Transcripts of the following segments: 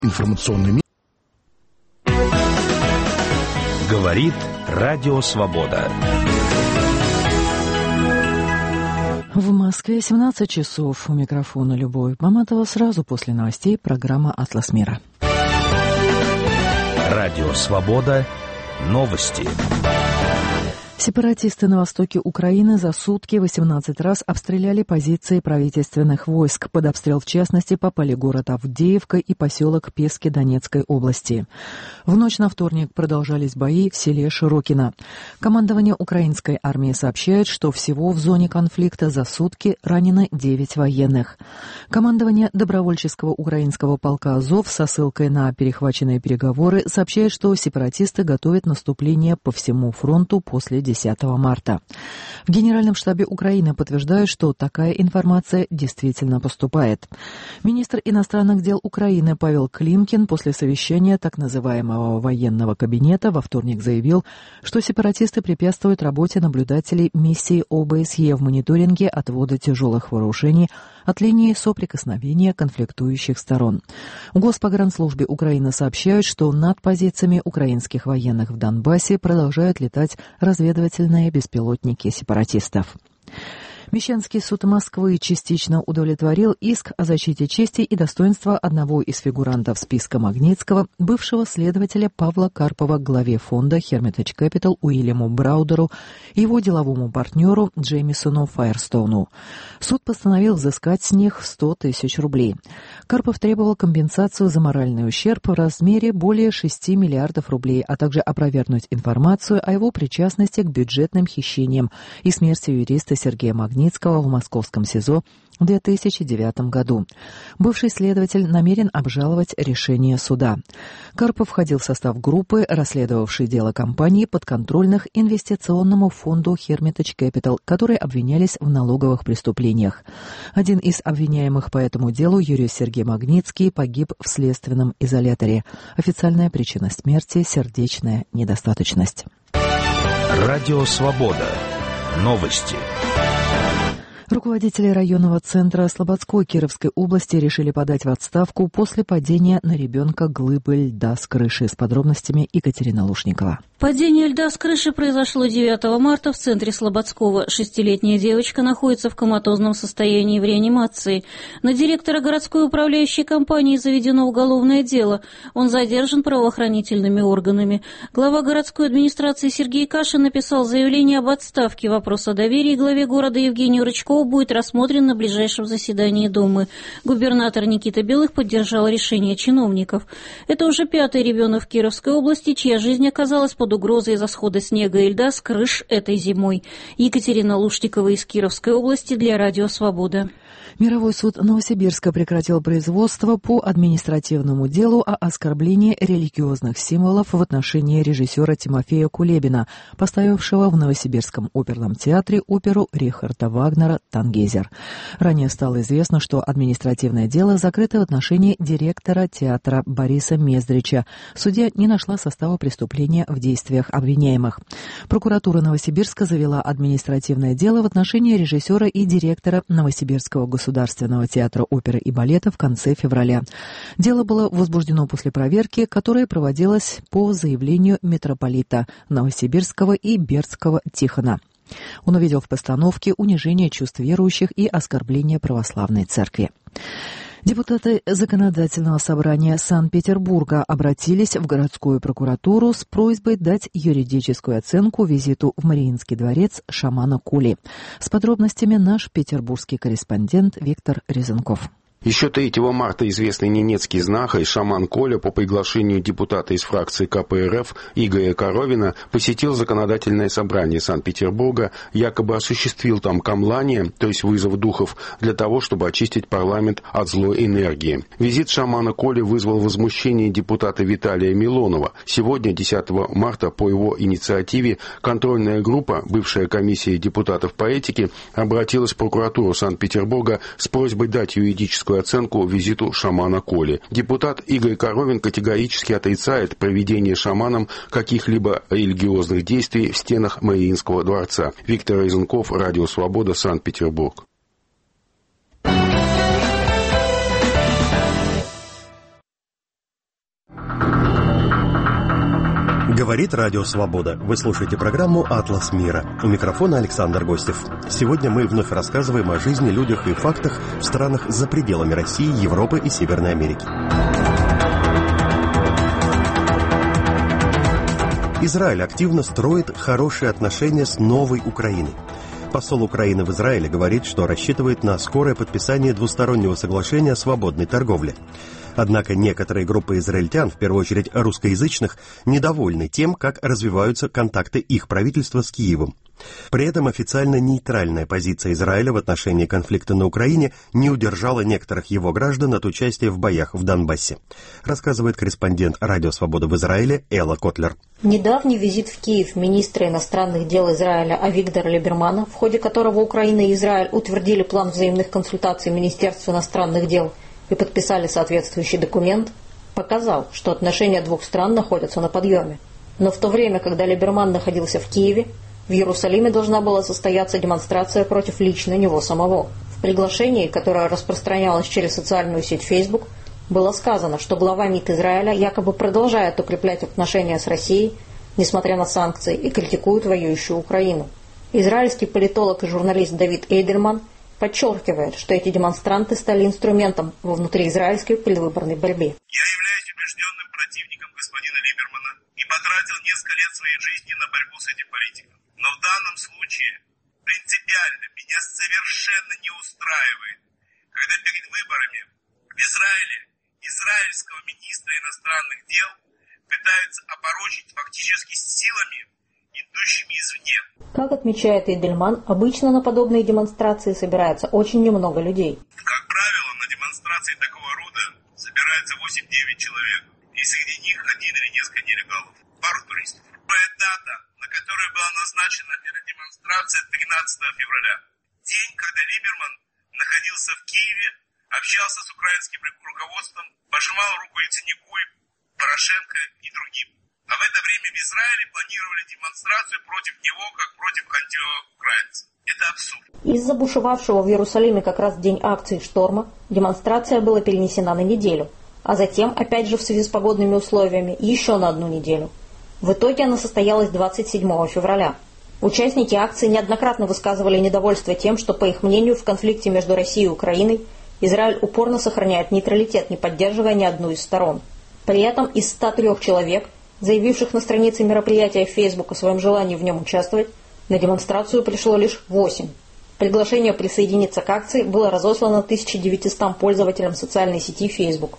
Информационный мир. Говорит Радио Свобода. В Москве 17 часов. У микрофона Любовь Маматова. Сразу после новостей программа «Атлас мира». Радио Свобода. Новости. Сепаратисты на востоке Украины за сутки 18 раз обстреляли позиции правительственных войск. Под обстрел, в частности, попали город Авдеевка и поселок Пески Донецкой области. В ночь на вторник продолжались бои в селе Широкино. Командование украинской армии сообщает, что всего в зоне конфликта за сутки ранено 9 военных. Командование добровольческого украинского полка «Азов» со ссылкой на перехваченные переговоры сообщает, что сепаратисты готовят наступление по всему фронту после 10 марта. В Генеральном штабе Украины подтверждают, что такая информация действительно поступает. Министр иностранных дел Украины Павел Климкин после совещания так называемого военного кабинета во вторник заявил, что сепаратисты препятствуют работе наблюдателей миссии ОБСЕ в мониторинге отвода тяжелых вооружений от линии соприкосновения конфликтующих сторон. В Госпогранслужбе Украины сообщают, что над позициями украинских военных в Донбассе продолжают летать разведывательные беспилотники сепаратистов. Мещанский суд Москвы частично удовлетворил иск о защите чести и достоинства одного из фигурантов списка Магнитского, бывшего следователя Павла Карпова, главе фонда Hermitage Capital Уильяму Браудеру и его деловому партнеру Джеймисону Файерстоуну. Суд постановил взыскать с них 100 тысяч рублей. Карпов требовал компенсацию за моральный ущерб в размере более 6 миллиардов рублей, а также опровергнуть информацию о его причастности к бюджетным хищениям и смерти юриста Сергея Магнитского в московском СИЗО в 2009 году. Бывший следователь намерен обжаловать решение суда. Карпов входил в состав группы, расследовавшей дело компании подконтрольных инвестиционному фонду Hermitage Capital, которые обвинялись в налоговых преступлениях. Один из обвиняемых по этому делу, юрист Сергей Магнитский, погиб в следственном изоляторе. Официальная причина смерти – сердечная недостаточность. Радио Свобода. Новости. Руководители районного центра Слободской Кировской области решили подать в отставку после падения на ребенка глыбы льда с крыши. С подробностями Екатерина Лушникова. Падение льда с крыши произошло 9 марта в центре Слободского. 6-летняя девочка находится в коматозном состоянии в реанимации. На директора городской управляющей компании заведено уголовное дело. Он задержан правоохранительными органами. Глава городской администрации Сергей Кашин написал заявление об отставке. Вопрос о доверии главе города Евгению Рычкову будет рассмотрен на ближайшем заседании Думы. Губернатор Никита Белых поддержал решение чиновников. Это уже 5-й ребенок в Кировской области, чья жизнь оказалась под угрозой из-за схода снега и льда с крыш этой зимой. Екатерина Лушникова из Кировской области для Радио Свобода. Мировой суд Новосибирска прекратил производство по административному делу о оскорблении религиозных символов в отношении режиссера Тимофея Кулебина, поставившего в Новосибирском оперном театре оперу Рихарда Вагнера «Тангейзер». Ранее стало известно, что административное дело закрыто в отношении директора театра Бориса Мездрича. Судья не нашла состава преступления в действиях обвиняемых. Прокуратура Новосибирска завела административное дело в отношении режиссера и директора Новосибирского государственного театра оперы и балета в конце февраля. Дело было возбуждено после проверки, которая проводилась по заявлению митрополита Новосибирского и Бердского Тихона. Он увидел в постановке унижение чувств верующих и оскорбление православной церкви. Депутаты Законодательного собрания Санкт-Петербурга обратились в городскую прокуратуру с просьбой дать юридическую оценку визиту в Мариинский дворец шамана Коли. С подробностями наш петербургский корреспондент Виктор Резенков. Еще 3 марта известный ненецкий знахарь шаман Коля по приглашению депутата из фракции КПРФ Игоря Коровина посетил законодательное собрание Санкт-Петербурга, якобы осуществил там камлание, то есть вызов духов, для того, чтобы очистить парламент от злой энергии. Визит шамана Коли вызвал возмущение депутата Виталия Милонова. Сегодня, 10 марта, по его инициативе, контрольная группа, бывшая комиссия депутатов по этике, обратилась в прокуратуру Санкт-Петербурга с просьбой дать юридическую оценку визиту шамана Коли. Депутат Игорь Коровин категорически отрицает проведение шаманом каких-либо религиозных действий в стенах Мариинского дворца. Виктор Резенков, Радио Свобода, Санкт-Петербург. Говорит Радио Свобода. Вы слушаете программу «Атлас мира». У микрофона Александр Гостев. Сегодня мы вновь рассказываем о жизни, людях и фактах в странах за пределами России, Европы и Северной Америки. Израиль активно строит хорошие отношения с новой Украиной. Посол Украины в Израиле говорит, что рассчитывает на скорое подписание двустороннего соглашения о свободной торговле. Однако некоторые группы израильтян, в первую очередь русскоязычных, недовольны тем, как развиваются контакты их правительства с Киевом. При этом официально нейтральная позиция Израиля в отношении конфликта на Украине не удержала некоторых его граждан от участия в боях в Донбассе, рассказывает корреспондент Радио Свобода в Израиле Элла Котлер. Недавний визит в Киев министра иностранных дел Израиля Авигдора Либермана, в ходе которого Украина и Израиль утвердили план взаимных консультаций Министерства иностранных дел и подписали соответствующий документ, показал, что отношения двух стран находятся на подъеме. Но в то время, когда Либерман находился в Киеве, в Иерусалиме должна была состояться демонстрация против лично него самого. В приглашении, которое распространялось через социальную сеть Facebook, было сказано, что глава МИД Израиля якобы продолжает укреплять отношения с Россией, несмотря на санкции, и критикует воюющую Украину. Израильский политолог и журналист Давид Эйдельман подчеркивает, что эти демонстранты стали инструментом во внутриизраильской предвыборной борьбе. Я являюсь убежденным противником господина Либермана и потратил несколько лет своей жизни на борьбу с этим политиком. Но в данном случае принципиально меня совершенно не устраивает, когда перед выборами в Израиле израильского министра иностранных дел пытаются опорочить фактически силами, идущими извне. Как отмечает Эйдельман, обычно на подобные демонстрации собирается очень немного людей. Как правило, на демонстрации такого рода собирается 8-9 человек, и среди них один или несколько нелегалов, пару туристов. Первая дата, на которую была назначена эта демонстрация, 13 февраля. День, когда Либерман находился в Киеве, общался с украинским руководством, пожимал руку Яценюку, Порошенко и другим. А в это время в Израиле планировали демонстрацию против него, как против антиукраинцев. Это абсурд. Из-за бушевавшего в Иерусалиме как раз в день акции шторма демонстрация была перенесена на неделю, а затем, опять же в связи с погодными условиями, еще на одну неделю. В итоге она состоялась 27 февраля. Участники акции неоднократно высказывали недовольство тем, что, по их мнению, в конфликте между Россией и Украиной Израиль упорно сохраняет нейтралитет, не поддерживая ни одну из сторон. При этом из 103 человек, заявивших на странице мероприятия в Facebook о своем желании в нем участвовать, на демонстрацию пришло лишь 8. Приглашение присоединиться к акции было разослано 1900 пользователям социальной сети Facebook.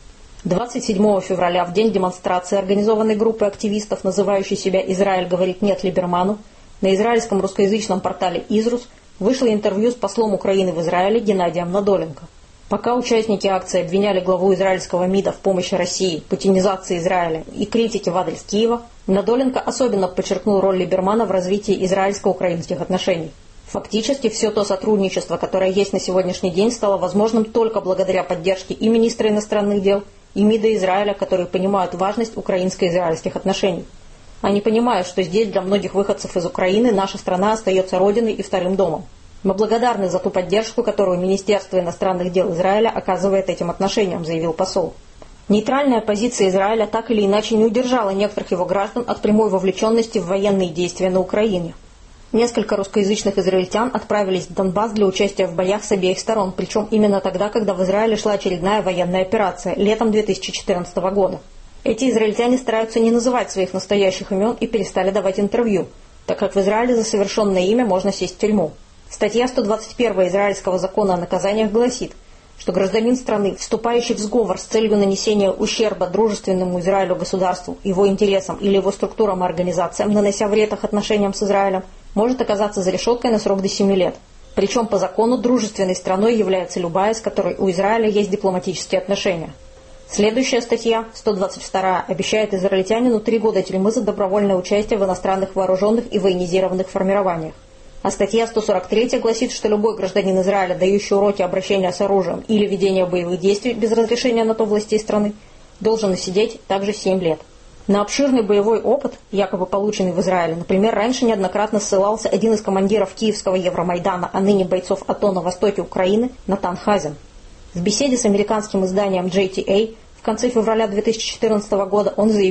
27 февраля, в день демонстрации, организованной группой активистов, называющей себя «Израиль говорит нет Либерману», на израильском русскоязычном портале «Изрус» вышло интервью с послом Украины в Израиле Геннадием Надоленко. Пока участники акции обвиняли главу израильского МИДа в помощи России, путинизации Израиля и критике в адрес Киева, Надоленко особенно подчеркнул роль Либермана в развитии израильско-украинских отношений. Фактически все то сотрудничество, которое есть на сегодняшний день, стало возможным только благодаря поддержке и министра иностранных дел, и МИДа Израиля, которые понимают важность украинско-израильских отношений. Они понимают, что здесь для многих выходцев из Украины наша страна остается родиной и вторым домом. Мы благодарны за ту поддержку, которую Министерство иностранных дел Израиля оказывает этим отношениям, заявил посол. Нейтральная позиция Израиля так или иначе не удержала некоторых его граждан от прямой вовлеченности в военные действия на Украине. Несколько русскоязычных израильтян отправились в Донбасс для участия в боях с обеих сторон, причем именно тогда, когда в Израиле шла очередная военная операция, летом 2014 года. Эти израильтяне стараются не называть своих настоящих имен и перестали давать интервью, так как в Израиле за совершенное имя можно сесть в тюрьму. Статья 121 Израильского закона о наказаниях гласит, что гражданин страны, вступающий в сговор с целью нанесения ущерба дружественному Израилю государству, его интересам или его структурам и организациям, нанося вред их отношениям с Израилем, может оказаться за решеткой на срок до 7 лет. Причем по закону дружественной страной является любая, с которой у Израиля есть дипломатические отношения. Следующая статья, 122, обещает израильтянину 3 года тюрьмы за добровольное участие в иностранных вооруженных и военизированных формированиях. А статья 143 гласит, что любой гражданин Израиля, дающий уроки обращения с оружием или ведения боевых действий без разрешения на то властей страны, должен сидеть также 7 лет. На обширный боевой опыт, якобы полученный в Израиле, например, раньше неоднократно ссылался один из командиров Киевского Евромайдана, а ныне бойцов АТО на востоке Украины, Натан Хазин. В беседе с американским изданием JTA в конце февраля 2014 года он заявил,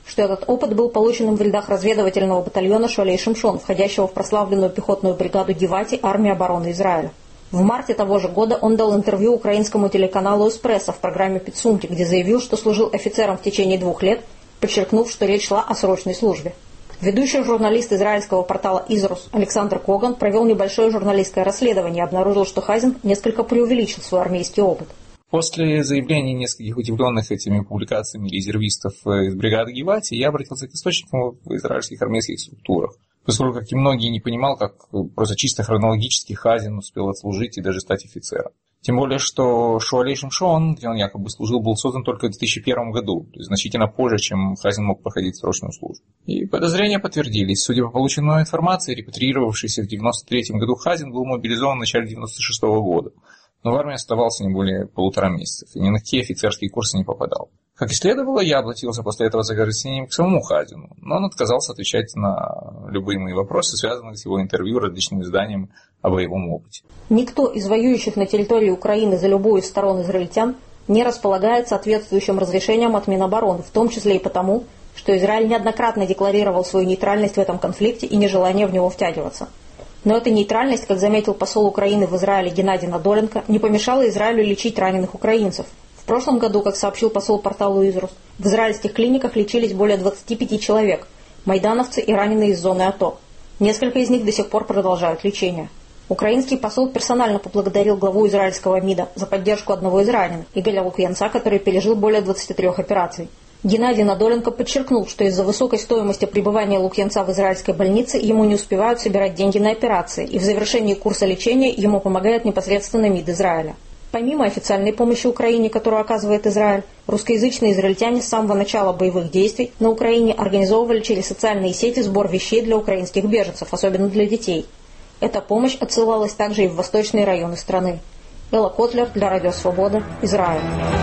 что этот опыт был получен в рядах разведывательного батальона Шолей Шимшон, входящего в прославленную пехотную бригаду Гевати армии обороны Израиля. В марте того же года он дал интервью украинскому телеканалу «Эспрессо» в программе «Пицунки», где заявил, что служил офицером в течение 2 лет, подчеркнув, что речь шла о срочной службе. Ведущий журналист израильского портала «Изрус» Александр Коган провел небольшое журналистское расследование и обнаружил, что Хазин несколько преувеличил свой армейский опыт. После заявлений нескольких удивленных этими публикациями резервистов из бригады Гевати, я обратился к источникам в израильских армейских структурах, поскольку, как и многие, не понимал, как просто чисто хронологически Хазин успел отслужить и даже стать офицером. Тем более, что Шуалей Шимшон, где он якобы служил, был создан только в 2001 году, то есть значительно позже, чем Хазин мог проходить срочную службу. И подозрения подтвердились. Судя по полученной информации, репатриировавшийся в 1993 году Хазин был мобилизован в начале 1996 года, но в армии оставался не более 1,5 месяца, и ни на какие офицерские курсы не попадал. Как и следовало, я обратился после этого за разъяснением к самому Хазину, но он отказался отвечать на любые мои вопросы, связанные с его интервью различным изданиям о боевом опыте. Никто из воюющих на территории Украины за любую из сторон израильтян не располагает соответствующим разрешением от Минобороны, в том числе и потому, что Израиль неоднократно декларировал свою нейтральность в этом конфликте и нежелание в него втягиваться. Но эта нейтральность, как заметил посол Украины в Израиле Геннадий Надоленко, не помешала Израилю лечить раненых украинцев. В прошлом году, как сообщил посол порталу «Изрус», в израильских клиниках лечились более 25 человек, майдановцы и раненые из зоны АТО. Несколько из них до сих пор продолжают лечение. Украинский посол персонально поблагодарил главу израильского МИДа за поддержку одного из раненых, Игоря Лукьянца, который пережил более 23 операций. Геннадий Надоленко подчеркнул, что из-за высокой стоимости пребывания Лукьянца в израильской больнице ему не успевают собирать деньги на операции, и в завершении курса лечения ему помогает непосредственно МИД Израиля. Помимо официальной помощи Украине, которую оказывает Израиль, русскоязычные израильтяне с самого начала боевых действий на Украине организовывали через социальные сети сбор вещей для украинских беженцев, особенно для детей. Эта помощь отсылалась также и в восточные районы страны. Элла Котлер для Радио Свобода, Израиль.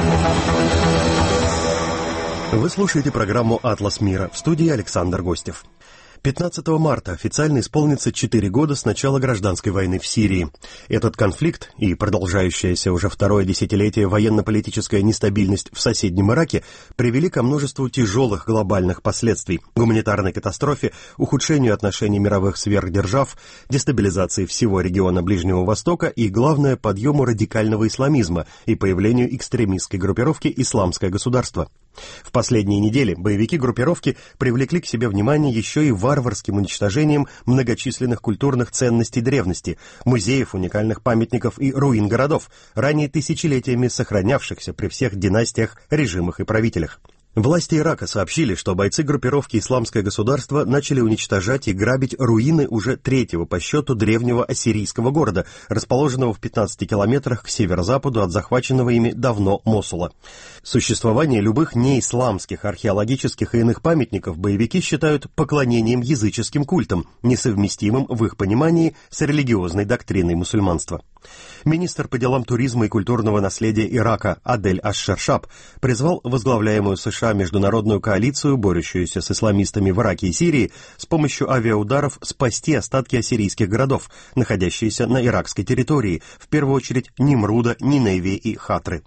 Вы слушаете программу «Атлас мира», в студии Александр Гостев. 15 марта официально исполнится 4 года с начала гражданской войны в Сирии. Этот конфликт и продолжающаяся уже второе десятилетие военно-политическая нестабильность в соседнем Ираке привели ко множеству тяжелых глобальных последствий: гуманитарной катастрофе, ухудшению отношений мировых сверхдержав, дестабилизации всего региона Ближнего Востока и, главное, подъему радикального исламизма и появлению экстремистской группировки «Исламское государство». В последние недели боевики группировки привлекли к себе внимание еще и варварским уничтожением многочисленных культурных ценностей древности, музеев, уникальных памятников и руин городов, ранее тысячелетиями сохранявшихся при всех династиях, режимах и правителях. Власти Ирака сообщили, что бойцы группировки «Исламское государство» начали уничтожать и грабить руины уже 3-го по счету древнего ассирийского города, расположенного в 15 километрах к северо-западу от захваченного ими давно Мосула. Существование любых неисламских археологических и иных памятников боевики считают поклонением языческим культам, несовместимым в их понимании с религиозной доктриной мусульманства. Министр по делам туризма и культурного наследия Ирака Адель Аш-Шаршаб призвал возглавляемую США международную коалицию, борющуюся с исламистами в Ираке и Сирии, с помощью авиаударов спасти остатки ассирийских городов, находящиеся на иракской территории, в первую очередь Нимруда, Ниневии и Хатры.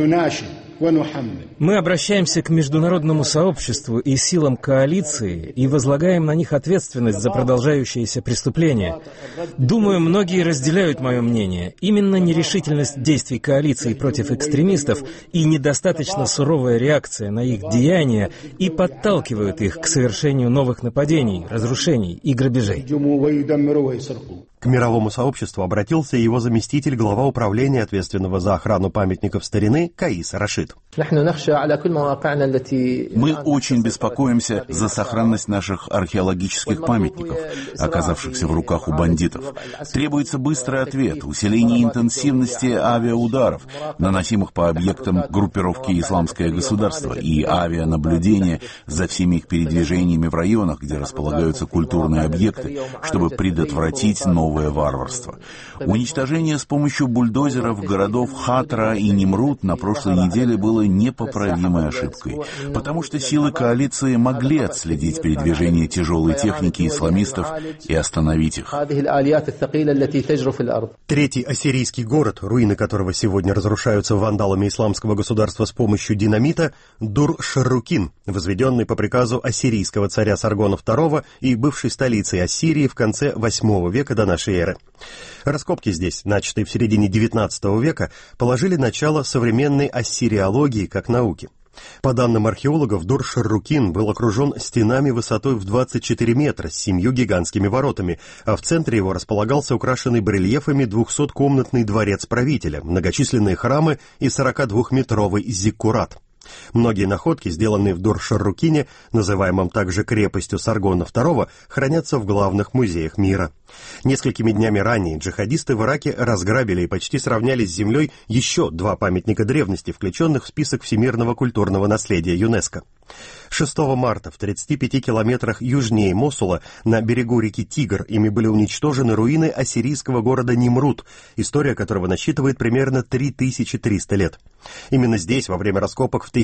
Мы обращаемся к международному сообществу и силам коалиции и возлагаем на них ответственность за продолжающиеся преступления. Думаю, многие разделяют мое мнение. Именно нерешительность действий коалиции против экстремистов и недостаточно суровая реакция на их деяния и подталкивают их к совершению новых нападений, разрушений и грабежей. К мировому сообществу обратился его заместитель, глава управления, ответственного за охрану памятников старины, Каис Рашид. Мы очень беспокоимся за сохранность наших археологических памятников, оказавшихся в руках у бандитов. Требуется быстрый ответ, усиление интенсивности авиаударов, наносимых по объектам группировки «Исламское государство», и авианаблюдение за всеми их передвижениями в районах, где располагаются культурные объекты, чтобы предотвратить новое варварство. Уничтожение с помощью бульдозеров городов Хатра и Нимруд на прошлой неделе было непоправимой ошибкой, потому что силы коалиции могли отследить передвижение тяжелой техники исламистов и остановить их. Третий ассирийский город, руины которого сегодня разрушаются вандалами Исламского государства с помощью динамита, Дур-Шаррукин, возведенный по приказу ассирийского царя Саргона II и бывшей столицей Ассирии в конце VIII века до нашей эры. Раскопки здесь, начатые в середине XIX века, положили начало современной ассириологии как науки. По данным археологов, Дур-Шаррукин был окружен стенами высотой в 24 метра с 7 гигантскими воротами, а в центре его располагался украшенный барельефами 200-комнатный дворец правителя, многочисленные храмы и 42-метровый зиккурат. Многие находки, сделанные в Дур-Шаррукине, называемом также крепостью Саргона II, хранятся в главных музеях мира. Несколькими днями ранее джихадисты в Ираке разграбили и почти сравняли с землей еще 2 памятника древности, включенных в список всемирного культурного наследия ЮНЕСКО. 6 марта в 35 километрах южнее Мосула на берегу реки Тигр ими были уничтожены руины ассирийского города Нимрут, история которого насчитывает примерно 3300 лет. Именно здесь во время раскопок в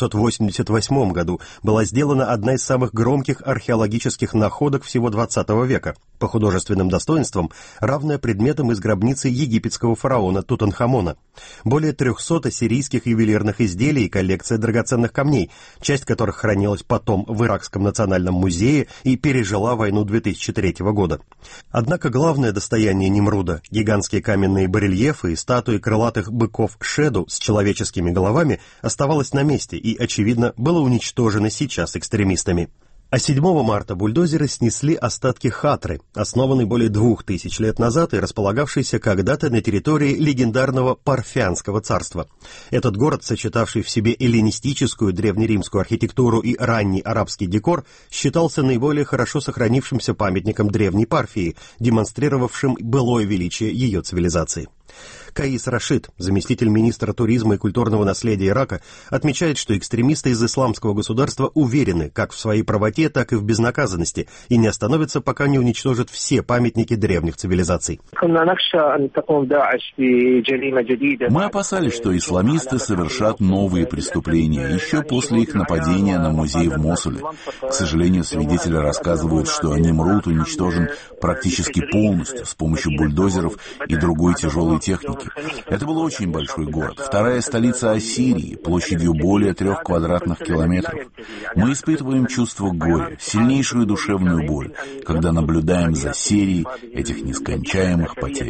1988 году была сделана одна из самых громких археологических находок всего XX века, по художественным достоинствам равная предметам из гробницы египетского фараона Тутанхамона. Более 300 ассирийских ювелирных изделий и коллекция драгоценных камней, часть которых хранилась потом в Иракском национальном музее и пережила войну 2003 года. Однако главное достояние Нимруда, гигантские каменные барельефы и статуи крылатых быков Шеду с человеческими головами, оставалось на месте и, очевидно, было уничтожено сейчас экстремистами. А 7 марта бульдозеры снесли остатки Хатры, основанной более 2000 лет назад и располагавшейся когда-то на территории легендарного Парфянского царства. Этот город, сочетавший в себе эллинистическую древнеримскую архитектуру и ранний арабский декор, считался наиболее хорошо сохранившимся памятником древней Парфии, демонстрировавшим былое величие ее цивилизации. Каис Рашид, заместитель министра туризма и культурного наследия Ирака, отмечает, что экстремисты из исламского государства уверены как в своей правоте, так и в безнаказанности и не остановятся, пока не уничтожат все памятники древних цивилизаций. Мы опасались, что исламисты совершат новые преступления еще после их нападения на музей в Мосуле. К сожалению, свидетели рассказывают, что Нимрут уничтожен практически полностью с помощью бульдозеров и другой тяжелой техники. Это был очень большой город, вторая столица Ассирии, площадью более 3 квадратных километров. Мы испытываем чувство горя, сильнейшую душевную боль, когда наблюдаем за серией этих нескончаемых потерь.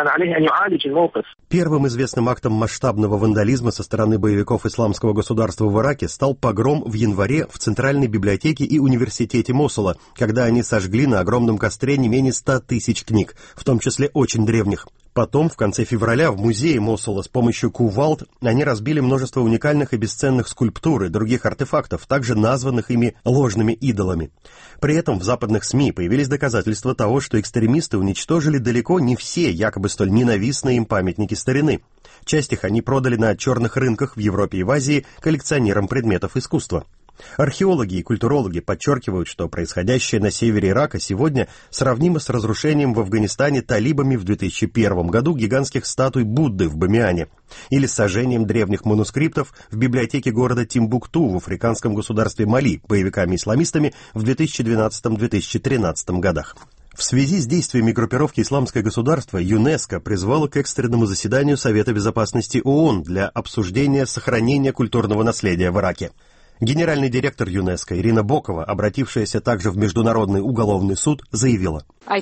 Первым известным актом масштабного вандализма со стороны боевиков исламского государства в Ираке стал погром в январе в Центральной библиотеке и университете Мосула, когда они сожгли на огромном костре не менее 100 тысяч книг, в том числе очень древних. Потом, в конце февраля, в музее Мосула с помощью кувалд они разбили множество уникальных и бесценных скульптур и других артефактов, также названных ими ложными идолами. При этом в западных СМИ появились доказательства того, что экстремисты уничтожили далеко не все якобы столь ненавистные им памятники старины. Часть их они продали на черных рынках в Европе и в Азии коллекционерам предметов искусства. Археологи и культурологи подчеркивают, что происходящее на севере Ирака сегодня сравнимо с разрушением в Афганистане талибами в 2001 году гигантских статуй Будды в Бамиане или сожжением древних манускриптов в библиотеке города Тимбукту в африканском государстве Мали боевиками-исламистами в 2012-2013 годах. В связи с действиями группировки «Исламское государство» ЮНЕСКО призвало к экстренному заседанию Совета безопасности ООН для обсуждения сохранения культурного наследия в Ираке. Генеральный директор ЮНЕСКО Ирина Бокова, обратившаяся также в Международный уголовный суд, заявила: Я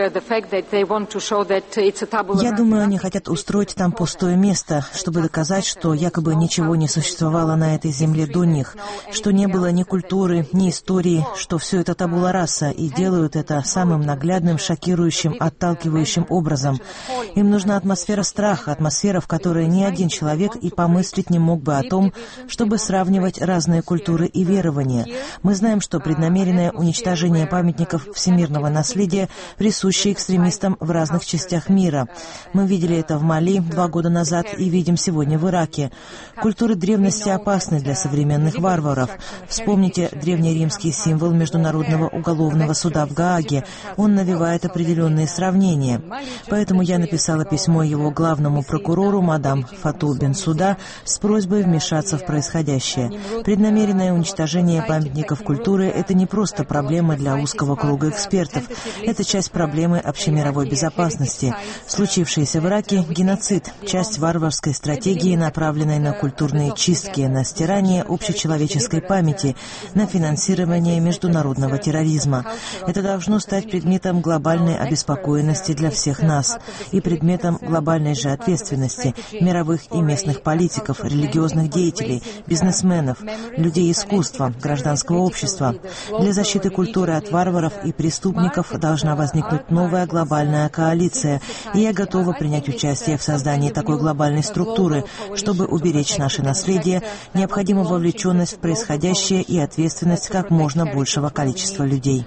думаю, они хотят устроить там пустое место, чтобы доказать, что якобы ничего не существовало на этой земле до них, что не было ни культуры, ни истории, что все это табула раса, и делают это самым наглядным, шокирующим, отталкивающим образом. Им нужна атмосфера страха, атмосфера, в которой ни один человек и помыслить не мог бы о том, чтобы сравнивать разные культуры и верования. Мы знаем, что преднамеренное уничтожение памятников всемирного наследия присуще экстремистам в разных частях мира. Мы видели это в Мали 2 года назад и видим сегодня в Ираке. Культуры древности опасны для современных варваров. Вспомните древнеримский символ Международного уголовного суда в Гааге. Он навевает определенные сравнения. Поэтому я написала письмо его главному прокурору, мадам Фату Бенсуда, с просьбой вмешаться в происходящее. Преднамеренное уничтожение памятников культуры – это не просто проблема для узкого круга экспертов. Это Это часть проблемы общемировой безопасности. Случившийся в Ираке геноцид, часть варварской стратегии, направленной на культурные чистки, на стирание общечеловеческой памяти, на финансирование международного терроризма. Это должно стать предметом глобальной обеспокоенности для всех нас и предметом глобальной же ответственности мировых и местных политиков, религиозных деятелей, бизнесменов, людей искусства, гражданского общества. Для защиты культуры от варваров и преступников должна возникнуть новая глобальная коалиция, и я готова принять участие в создании такой глобальной структуры. Чтобы уберечь наше наследие, необходима вовлеченность в происходящее и ответственность как можно большего количества людей.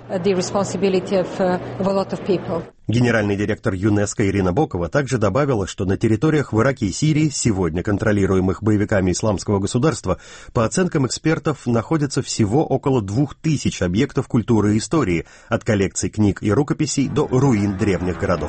Генеральный директор ЮНЕСКО Ирина Бокова также добавила, что на территориях в Ираке и Сирии, сегодня контролируемых боевиками Исламского государства, по оценкам экспертов, находится всего около 2000 объектов культуры и истории, от коллекций книг и рукописей до руин древних городов.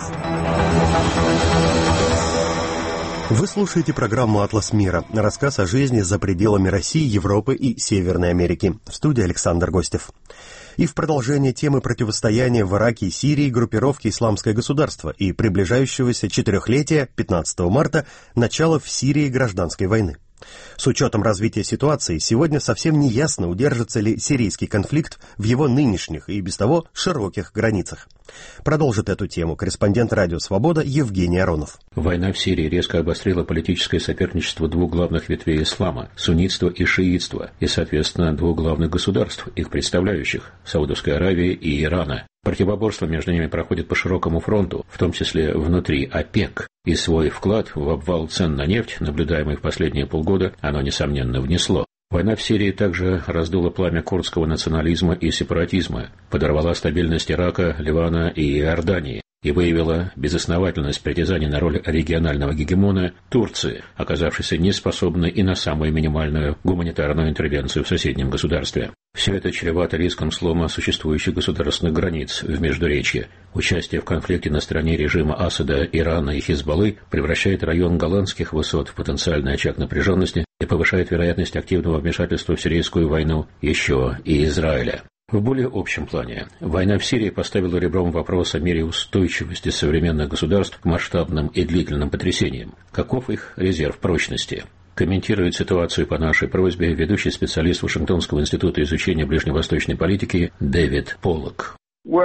Вы слушаете программу «Атлас мира», рассказ о жизни за пределами России, Европы и Северной Америки. В студии Александр Гостев. И в продолжение темы противостояния в Ираке и Сирии группировки «Исламское государство» и приближающегося 4-летия 15 марта начала в Сирии гражданской войны. С учетом развития ситуации, сегодня совсем не ясно, удержится ли сирийский конфликт в его нынешних и без того широких границах. Продолжит эту тему корреспондент «Радио Свобода» Евгений Аронов. Война в Сирии резко обострила политическое соперничество двух главных ветвей ислама – суннитства и шиитства, и, соответственно, двух главных государств, их представляющих – Саудовской Аравии и Ирана. Противоборство между ними проходит по широкому фронту, в том числе внутри ОПЕК, и свой вклад в обвал цен на нефть, наблюдаемый в последние полгода, оно, несомненно, внесло. Война в Сирии также раздула пламя курдского национализма и сепаратизма, подорвала стабильность Ирака, Ливана и Иордании и выявила безосновательность притязаний на роль регионального гегемона Турции, оказавшейся неспособной и на самую минимальную гуманитарную интервенцию в соседнем государстве. Все это чревато риском слома существующих государственных границ в Междуречье. Участие в конфликте на стороне режима Асада, Ирана и Хизбаллы превращает район Голландских высот в потенциальный очаг напряженности и повышает вероятность активного вмешательства в сирийскую войну еще и Израиля. В более общем плане, война в Сирии поставила ребром вопрос о мере устойчивости современных государств к масштабным и длительным потрясениям. Каков их резерв прочности? Комментирует ситуацию по нашей просьбе ведущий специалист Вашингтонского института изучения ближневосточной политики Дэвид Поллок.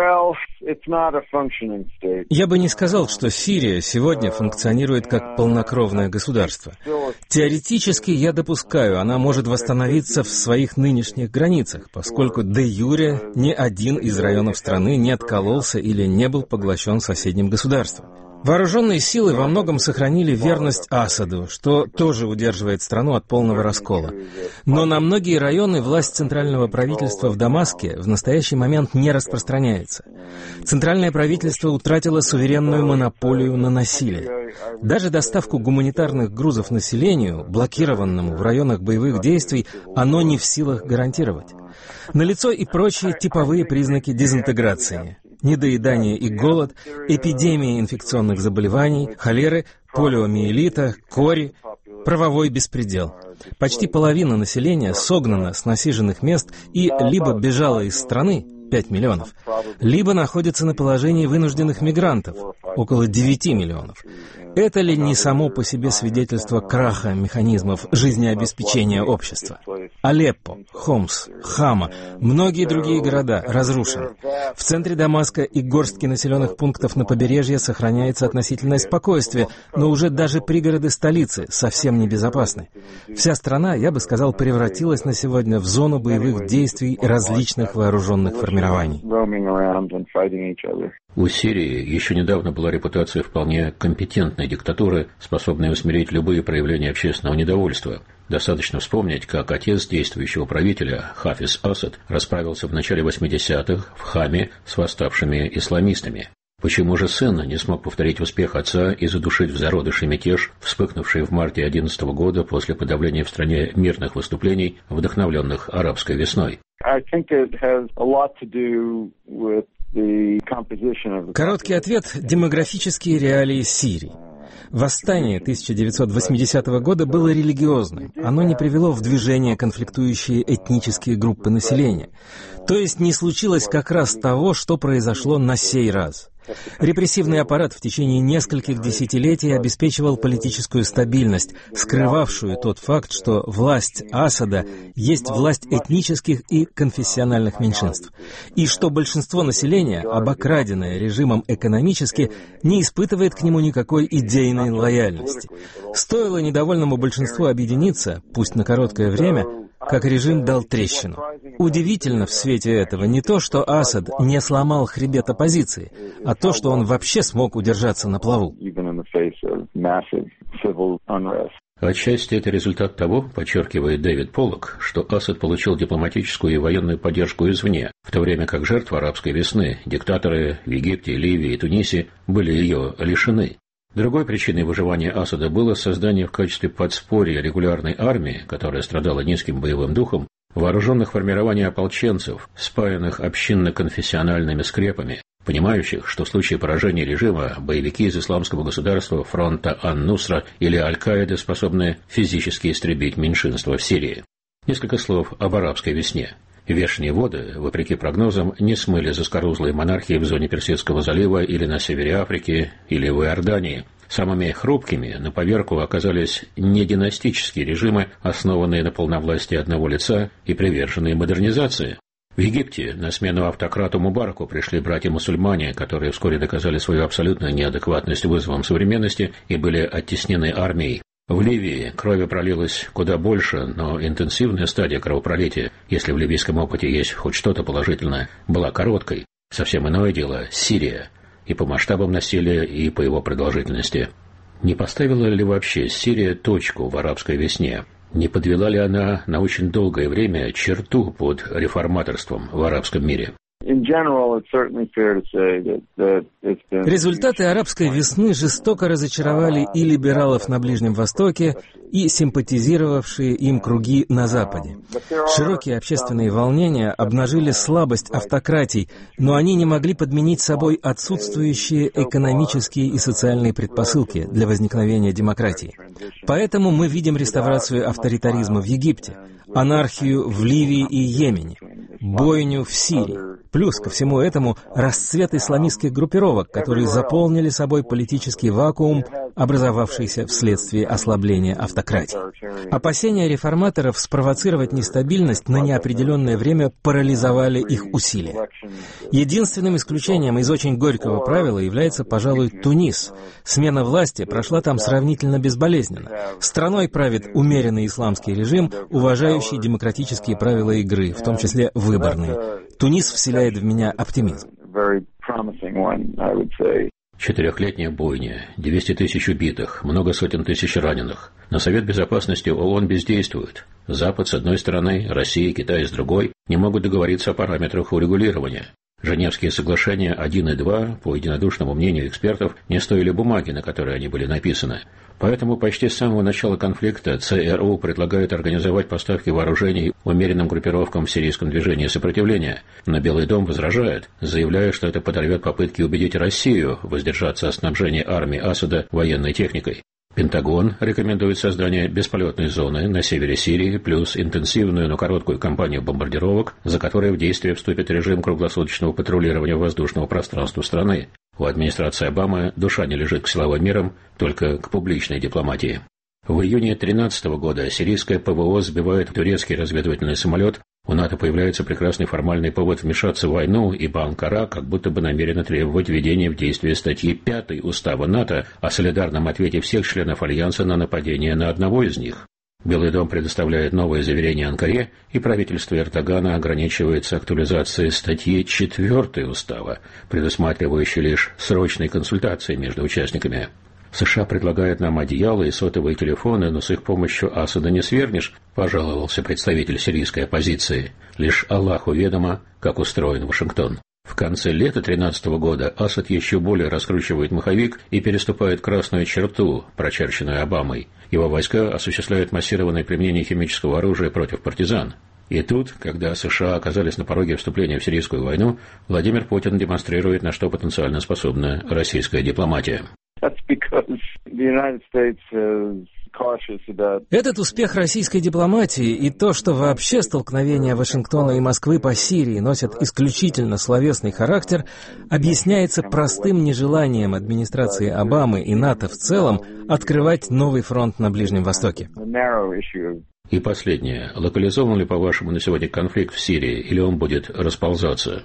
Я бы не сказал, что Сирия сегодня функционирует как полнокровное государство. Теоретически, я допускаю, она может восстановиться в своих нынешних границах, поскольку де-юре ни один из районов страны не откололся или не был поглощен соседним государством. Вооруженные силы во многом сохранили верность Асаду, что тоже удерживает страну от полного раскола. Но на многие районы власть центрального правительства в Дамаске в настоящий момент не распространяется. Центральное правительство утратило суверенную монополию на насилие. Даже доставку гуманитарных грузов населению, блокированному в районах боевых действий, оно не в силах гарантировать. Налицо и прочие типовые признаки дезинтеграции. Недоедание и голод, эпидемии инфекционных заболеваний, холеры, полиомиелита, кори, правовой беспредел. Почти половина населения согнана с насиженных мест и либо бежала из страны, 5 миллионов, либо находится на положении вынужденных мигрантов, около 9 миллионов. Это ли не само по себе свидетельство краха механизмов жизнеобеспечения общества? Алеппо, Хомс, Хама, многие другие города разрушены. В центре Дамаска и горстки населенных пунктов на побережье сохраняется относительное спокойствие, но уже даже пригороды столицы совсем небезопасны. Вся страна, я бы сказал, превратилась на сегодня в зону боевых действий различных вооруженных формирований. У Сирии еще недавно была репутация вполне компетентной диктатуры, способной усмирить любые проявления общественного недовольства. Достаточно вспомнить, как отец действующего правителя, Хафиз Асад, расправился в начале 80-х в Хаме с восставшими исламистами. Почему же сын не смог повторить успех отца и задушить в зародыше мятеж, вспыхнувший в марте 2011 года после подавления в стране мирных выступлений, вдохновленных арабской весной? Короткий ответ – демографические реалии Сирии. Восстание 1980 года было религиозным. Оно не привело в движение конфликтующие этнические группы населения. То есть не случилось как раз того, что произошло на сей раз. Репрессивный аппарат в течение нескольких десятилетий обеспечивал политическую стабильность, скрывавшую тот факт, что власть Асада есть власть этнических и конфессиональных меньшинств, и что большинство населения, обокраденное режимом экономически, не испытывает к нему никакой идейной лояльности. Стоило недовольному большинству объединиться, пусть на короткое время, как режим дал трещину. Удивительно в свете этого не то, что Асад не сломал хребет оппозиции, а то, что он вообще смог удержаться на плаву. Отчасти это результат того, подчеркивает Дэвид Поллок, что Асад получил дипломатическую и военную поддержку извне, в то время как жертвы арабской весны, диктаторы в Египте, Ливии и Тунисе, были ее лишены. Другой причиной выживания Асада было создание в качестве подспорья регулярной армии, которая страдала низким боевым духом, вооруженных формирований ополченцев, спаянных общинно-конфессиональными скрепами, понимающих, что в случае поражения режима боевики из Исламского государства, фронта Ан-Нусра или Аль-Каиды способны физически истребить меньшинство в Сирии. Несколько слов об арабской весне. Вешние воды, вопреки прогнозам, не смыли заскорузлые монархии в зоне Персидского залива или на севере Африки, или в Иордании. Самыми хрупкими на поверку оказались не династические режимы, основанные на полновластии одного лица и приверженные модернизации. В Египте на смену автократу Мубараку пришли братья-мусульмане, которые вскоре доказали свою абсолютную неадекватность вызовам современности и были оттеснены армией. В Ливии крови пролилось куда больше, но интенсивная стадия кровопролития, если в ливийском опыте есть хоть что-то положительное, была короткой. Совсем иное дело Сирия, и по масштабам насилия, и по его продолжительности. Не поставила ли вообще Сирия точку в арабской весне? Не подвела ли она на очень долгое время черту под реформаторством в арабском мире? Результаты арабской весны жестоко разочаровали и либералов на Ближнем Востоке, и симпатизировавшие им круги на Западе. Широкие общественные волнения обнажили слабость автократий, но они не могли подменить собой отсутствующие экономические и социальные предпосылки для возникновения демократии. Поэтому мы видим реставрацию авторитаризма в Египте, анархию в Ливии и Йемене, бойню в Сирии. Плюс ко всему этому расцвет исламистских группировок, которые заполнили собой политический вакуум, образовавшийся вследствие ослабления автократии. Опасения реформаторов спровоцировать нестабильность на неопределенное время парализовали их усилия. Единственным исключением из очень горького правила является, пожалуй, Тунис. Смена власти прошла там сравнительно безболезненно. Страной правит умеренный исламский режим, уважающий демократические правила игры, в том числе выборные. Тунис вселяет в меня оптимизм. Четырехлетняя бойня, 200 тысяч убитых, много сотен тысяч раненых. Но Совет Безопасности ООН бездействует. Запад с одной стороны, Россия и Китай с другой не могут договориться о параметрах урегулирования. Женевские соглашения 1 и 2, по единодушному мнению экспертов, не стоили бумаги, на которой они были написаны. Поэтому почти с самого начала конфликта ЦРУ предлагает организовать поставки вооружений умеренным группировкам в сирийском движении сопротивления. Но Белый дом возражает, заявляя, что это подорвет попытки убедить Россию воздержаться от снабжения армии Асада военной техникой. Пентагон рекомендует создание бесполетной зоны на севере Сирии плюс интенсивную, но короткую кампанию бомбардировок, за которой в действие вступит режим круглосуточного патрулирования воздушного пространства страны. У администрации Обамы душа не лежит к силовым мерам, только к публичной дипломатии. В июне 2013 года сирийское ПВО сбивает турецкий разведывательный самолет. У НАТО появляется прекрасный формальный повод вмешаться в войну, ибо Анкара как будто бы намерена требовать введения в действие статьи 5 Устава НАТО о солидарном ответе всех членов Альянса на нападение на одного из них. Белый дом предоставляет новое заверение Анкаре, и правительство Эрдогана ограничивается актуализацией статьи 4 Устава, предусматривающей лишь срочные консультации между участниками. США предлагают нам одеяло и сотовые телефоны, но с их помощью Асада не свергнешь, пожаловался представитель сирийской оппозиции. Лишь Аллаху ведомо, как устроен Вашингтон. В конце лета 2013 года Асад еще более раскручивает маховик и переступает красную черту, прочерченную Обамой. Его войска осуществляют массированное применение химического оружия против партизан. И тут, когда США оказались на пороге вступления в сирийскую войну, Владимир Путин демонстрирует, на что потенциально способна российская дипломатия. Этот успех российской дипломатии и то, что вообще столкновения Вашингтона и Москвы по Сирии носят исключительно словесный характер, объясняется простым нежеланием администрации Обамы и НАТО в целом открывать новый фронт на Ближнем Востоке. И последнее. Локализован ли, по-вашему, на сегодня конфликт в Сирии, или он будет расползаться?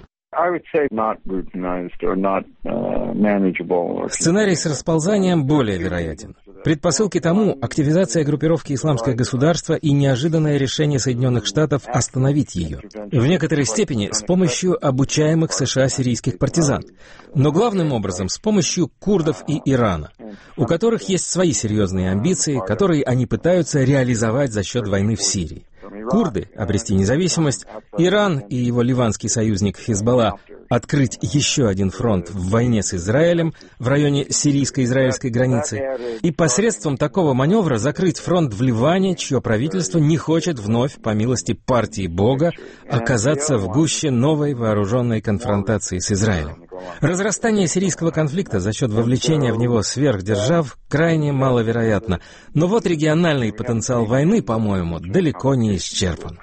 Сценарий с расползанием более вероятен. Предпосылки тому — активизация группировки «Исламское государство» и неожиданное решение Соединенных Штатов остановить ее. В некоторой степени с помощью обучаемых США сирийских партизан. Но главным образом с помощью курдов и Ирана, у которых есть свои серьезные амбиции, которые они пытаются реализовать за счет войны в Сирии. Курды — обрести независимость, Иран и его ливанский союзник Хизбалла — открыть еще один фронт в войне с Израилем в районе сирийско-израильской границы и посредством такого маневра закрыть фронт в Ливане, чье правительство не хочет вновь, по милости партии Бога, оказаться в гуще новой вооруженной конфронтации с Израилем. Разрастание сирийского конфликта за счет вовлечения в него сверхдержав крайне маловероятно, но вот региональный потенциал войны, по-моему, далеко не исчерпан.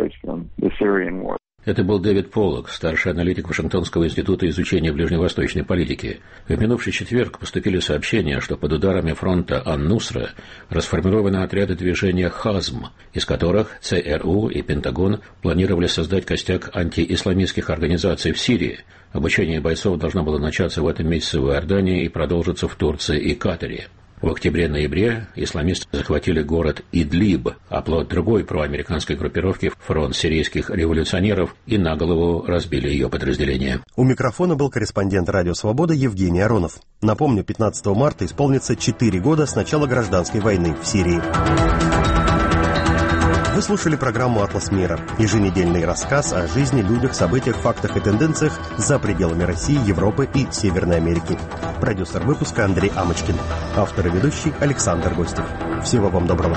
Это был Дэвид Поллок, старший аналитик Вашингтонского института изучения ближневосточной политики. В минувший четверг поступили сообщения, что под ударами фронта Ан-Нусра расформированы отряды движения «Хазм», из которых ЦРУ и Пентагон планировали создать костяк антиисламистских организаций в Сирии. Обучение бойцов должно было начаться в этом месяце в Иордании и продолжиться в Турции и Катаре. В октябре-ноябре исламисты захватили город Идлиб, оплот другой проамериканской группировки «Фронт сирийских революционеров», и на голову разбили ее подразделение. У микрофона был корреспондент «Радио Свобода» Евгений Аронов. Напомню, 15 марта исполнится 4 года с начала гражданской войны в Сирии. Вы слушали программу «Атлас мира». Еженедельный рассказ о жизни, людях, событиях, фактах и тенденциях за пределами России, Европы и Северной Америки. Продюсер выпуска Андрей Амочкин. Автор и ведущий Александр Гостев. Всего вам доброго.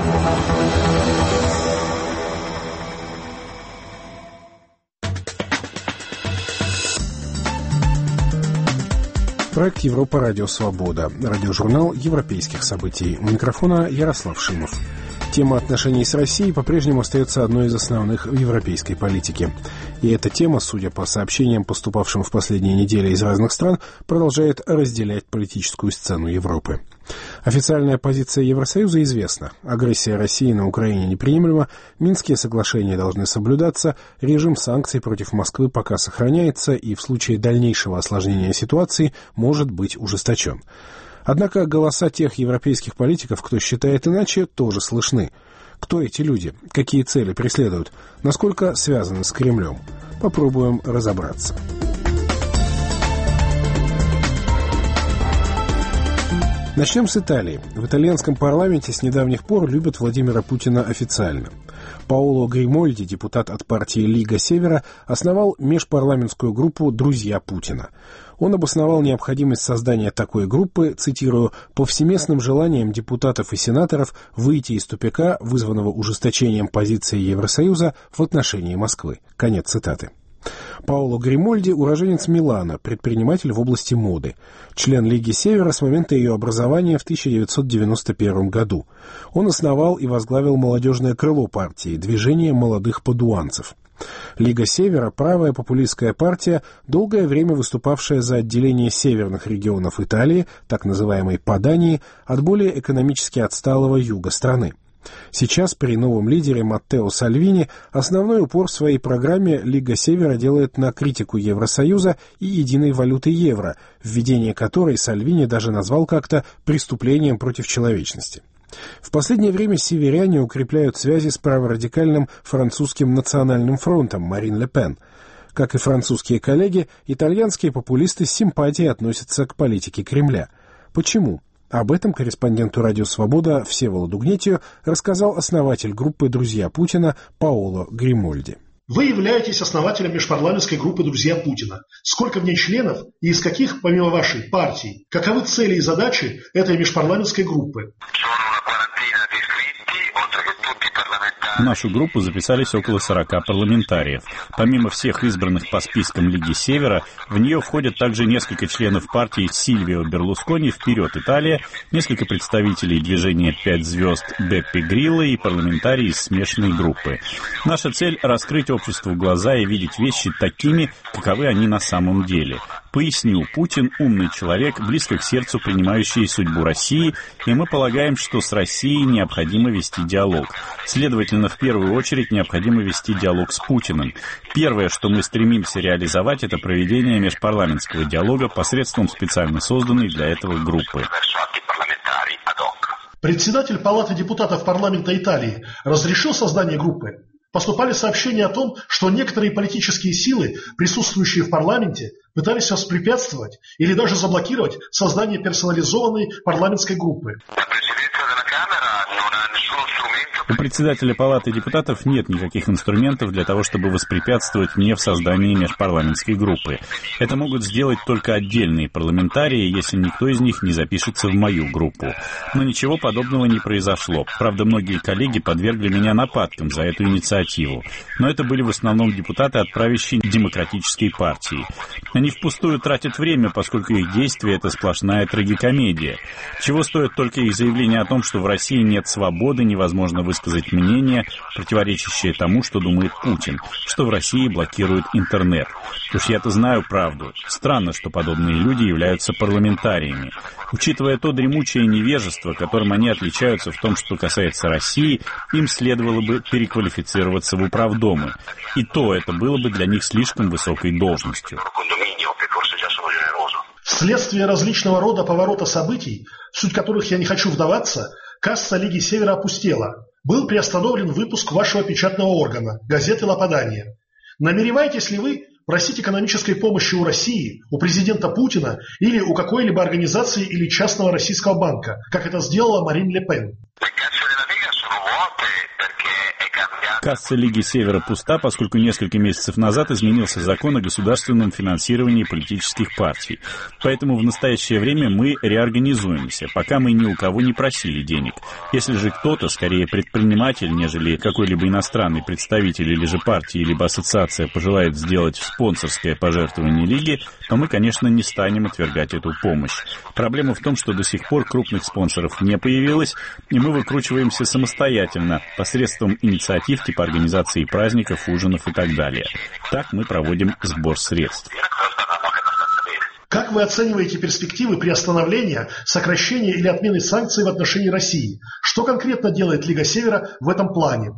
Проект «Европа. Радио Свобода». Радиожурнал европейских событий. У микрофона Ярослав Шимов. Тема отношений с Россией по-прежнему остается одной из основных в европейской политике. И эта тема, судя по сообщениям, поступавшим в последние недели из разных стран, продолжает разделять политическую сцену Европы. Официальная позиция Евросоюза известна. Агрессия России на Украине неприемлема, Минские соглашения должны соблюдаться, режим санкций против Москвы пока сохраняется и в случае дальнейшего осложнения ситуации может быть ужесточен. Однако голоса тех европейских политиков, кто считает иначе, тоже слышны. Кто эти люди? Какие цели преследуют? Насколько связаны с Кремлем? Попробуем разобраться. Начнем с Италии. В итальянском парламенте с недавних пор любят Владимира Путина официально. Паоло Гримольди, депутат от партии «Лига Севера», основал межпарламентскую группу «Друзья Путина». Он обосновал необходимость создания такой группы, цитирую, «повсеместным желанием депутатов и сенаторов выйти из тупика, вызванного ужесточением позиции Евросоюза в отношении Москвы». Конец цитаты. Паоло Гримольди – уроженец Милана, предприниматель в области моды, член Лиги Севера с момента ее образования в 1991 году. Он основал и возглавил молодежное крыло партии «Движение молодых падуанцев». Лига Севера – правая популистская партия, долгое время выступавшая за отделение северных регионов Италии, так называемой Падании, от более экономически отсталого юга страны. Сейчас при новом лидере Маттео Сальвини основной упор в своей программе Лига Севера делает на критику Евросоюза и единой валюты евро, введение которой Сальвини даже назвал как-то преступлением против человечности. В последнее время северяне укрепляют связи с праворадикальным французским национальным фронтом Марин Ле Пен. Как и французские коллеги, итальянские популисты с симпатией относятся к политике Кремля. Почему? Об этом корреспонденту «Радио Свобода» Всеволоду Гнетию рассказал основатель группы «Друзья Путина» Паоло Гримольди. Вы являетесь основателем межпарламентской группы «Друзья Путина». Сколько в ней членов и из каких, помимо вашей партии? Каковы цели и задачи этой межпарламентской группы? В нашу группу записались около 40 парламентариев. Помимо всех избранных по спискам Лиги Севера, в нее входят также несколько членов партии Сильвио Берлускони «Вперед, Италия», несколько представителей движения «5 звезд» Беппи Грилло и парламентарии из смешанной группы. Наша цель — раскрыть обществу глаза и видеть вещи такими, каковы они на самом деле. Поясню, Путин — умный человек, близко к сердцу принимающий судьбу России, и мы полагаем, что с Россией необходимо вести диалог. Следовательно, в первую очередь необходимо вести диалог с Путиным. Первое, что мы стремимся реализовать, это проведение межпарламентского диалога посредством специально созданной для этого группы. Председатель Палаты депутатов парламента Италии разрешил создание группы. Поступали сообщения о том, что некоторые политические силы, присутствующие в парламенте, пытались воспрепятствовать или даже заблокировать создание персонализованной парламентской группы. У председателя Палаты депутатов нет никаких инструментов для того, чтобы воспрепятствовать мне в создании межпарламентской группы. Это могут сделать только отдельные парламентарии, если никто из них не запишется в мою группу. Но ничего подобного не произошло. Правда, многие коллеги подвергли меня нападкам за эту инициативу. Но это были в основном депутаты от правящей демократической партии. Они впустую тратят время, поскольку их действия — это сплошная трагикомедия. Чего стоит только их заявление о том, что в России нет свободы, невозможно высказать мнение, противоречащее тому, что думает Путин, что в России блокируют интернет. Уж я-то знаю правду. Странно, что подобные люди являются парламентариями. Учитывая то дремучее невежество, которым они отличаются в том, что касается России, им следовало бы переквалифицироваться в управдомы. И то это было бы для них слишком высокой должностью. Вследствие различного рода поворота событий, в суть которых я не хочу вдаваться, касса Лиги Севера опустела. Был приостановлен выпуск вашего печатного органа, газеты «Лападания». Намереваетесь ли вы просить экономической помощи у России, у президента Путина или у какой-либо организации или частного российского банка, как это сделала Марин Ле Пен? Касса Лиги Севера пуста, поскольку несколько месяцев назад изменился закон о государственном финансировании политических партий. Поэтому в настоящее время мы реорганизуемся, пока мы ни у кого не просили денег. Если же кто-то, скорее предприниматель, нежели какой-либо иностранный представитель или же партия, либо ассоциация пожелает сделать спонсорское пожертвование Лиги, то мы, конечно, не станем отвергать эту помощь. Проблема в том, что до сих пор крупных спонсоров не появилось, и мы выкручиваемся самостоятельно посредством инициатив типа организации праздников, ужинов и так далее. Так мы проводим сбор средств. Как вы оцениваете перспективы приостановления, сокращения или отмены санкций в отношении России? Что конкретно делает Лига Севера в этом плане?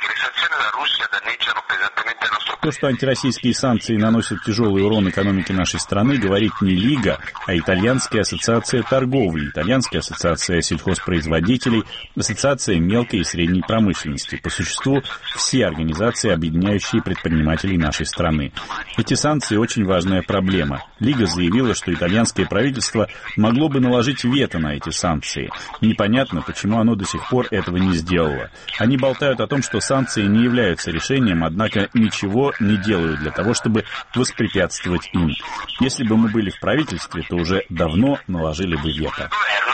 То, что антироссийские санкции наносят тяжелый урон экономике нашей страны, говорит не Лига, а Итальянская ассоциация торговли, Итальянская ассоциация сельхозпроизводителей, Ассоциация мелкой и средней промышленности. По существу, все организации, объединяющие предпринимателей нашей страны. Эти санкции очень важная проблема. Лига заявила, что итальянское правительство могло бы наложить вето на эти санкции. Непонятно, почему оно до сих пор этого не сделало. Они болтают о том, что санкции не являются решением, однако ничего не делают для того, чтобы воспрепятствовать им. Если бы мы были в правительстве, то уже давно наложили бы вето.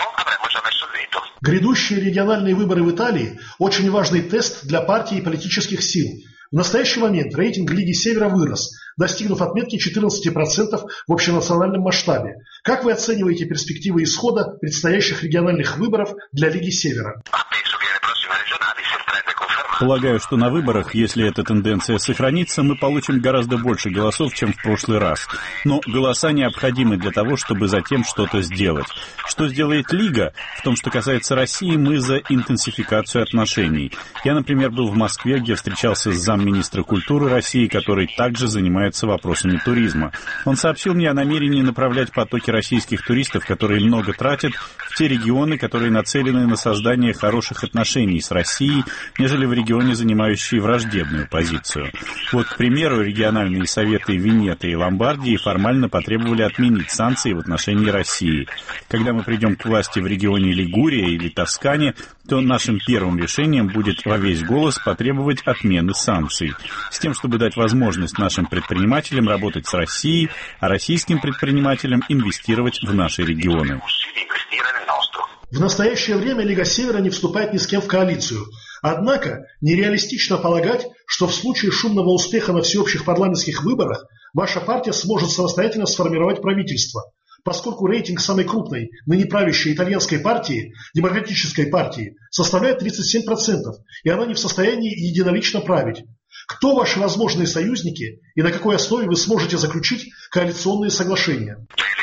Грядущие региональные выборы в Италии – очень важный тест для партий и политических сил. В настоящий момент рейтинг Лиги Севера вырос, достигнув отметки 14% в общенациональном масштабе. Как вы оцениваете перспективы исхода предстоящих региональных выборов для Лиги Севера? Полагаю, что на выборах, если эта тенденция сохранится, мы получим гораздо больше голосов, чем в прошлый раз. Но голоса необходимы для того, чтобы затем что-то сделать. Что сделает Лига? В том, что касается России, мы за интенсификацию отношений. Я, например, был в Москве, где встречался с замминистра культуры России, который также занимается вопросами туризма. Он сообщил мне о намерении направлять потоки российских туристов, которые много тратят, в те регионы, которые нацелены на создание хороших отношений с Россией, нежели в регионе, занимающие враждебную позицию. Вот, к примеру, региональные советы Венеты и Ломбардии формально потребовали отменить санкции в отношении России. Когда мы придем к власти в регионе Лигурия или Тоскане, то нашим первым решением будет во весь голос потребовать отмены санкций, с тем, чтобы дать возможность нашим предпринимателям работать с Россией, а российским предпринимателям инвестировать в наши регионы. В настоящее время Лига Севера не вступает ни с кем в коалицию. Однако нереалистично полагать, что в случае шумного успеха на всеобщих парламентских выборах ваша партия сможет самостоятельно сформировать правительство, поскольку рейтинг самой крупной, ныне правящей итальянской партии, Демократической партии, составляет 37%, и она не в состоянии единолично править. Кто ваши возможные союзники и на какой основе вы сможете заключить коалиционные соглашения?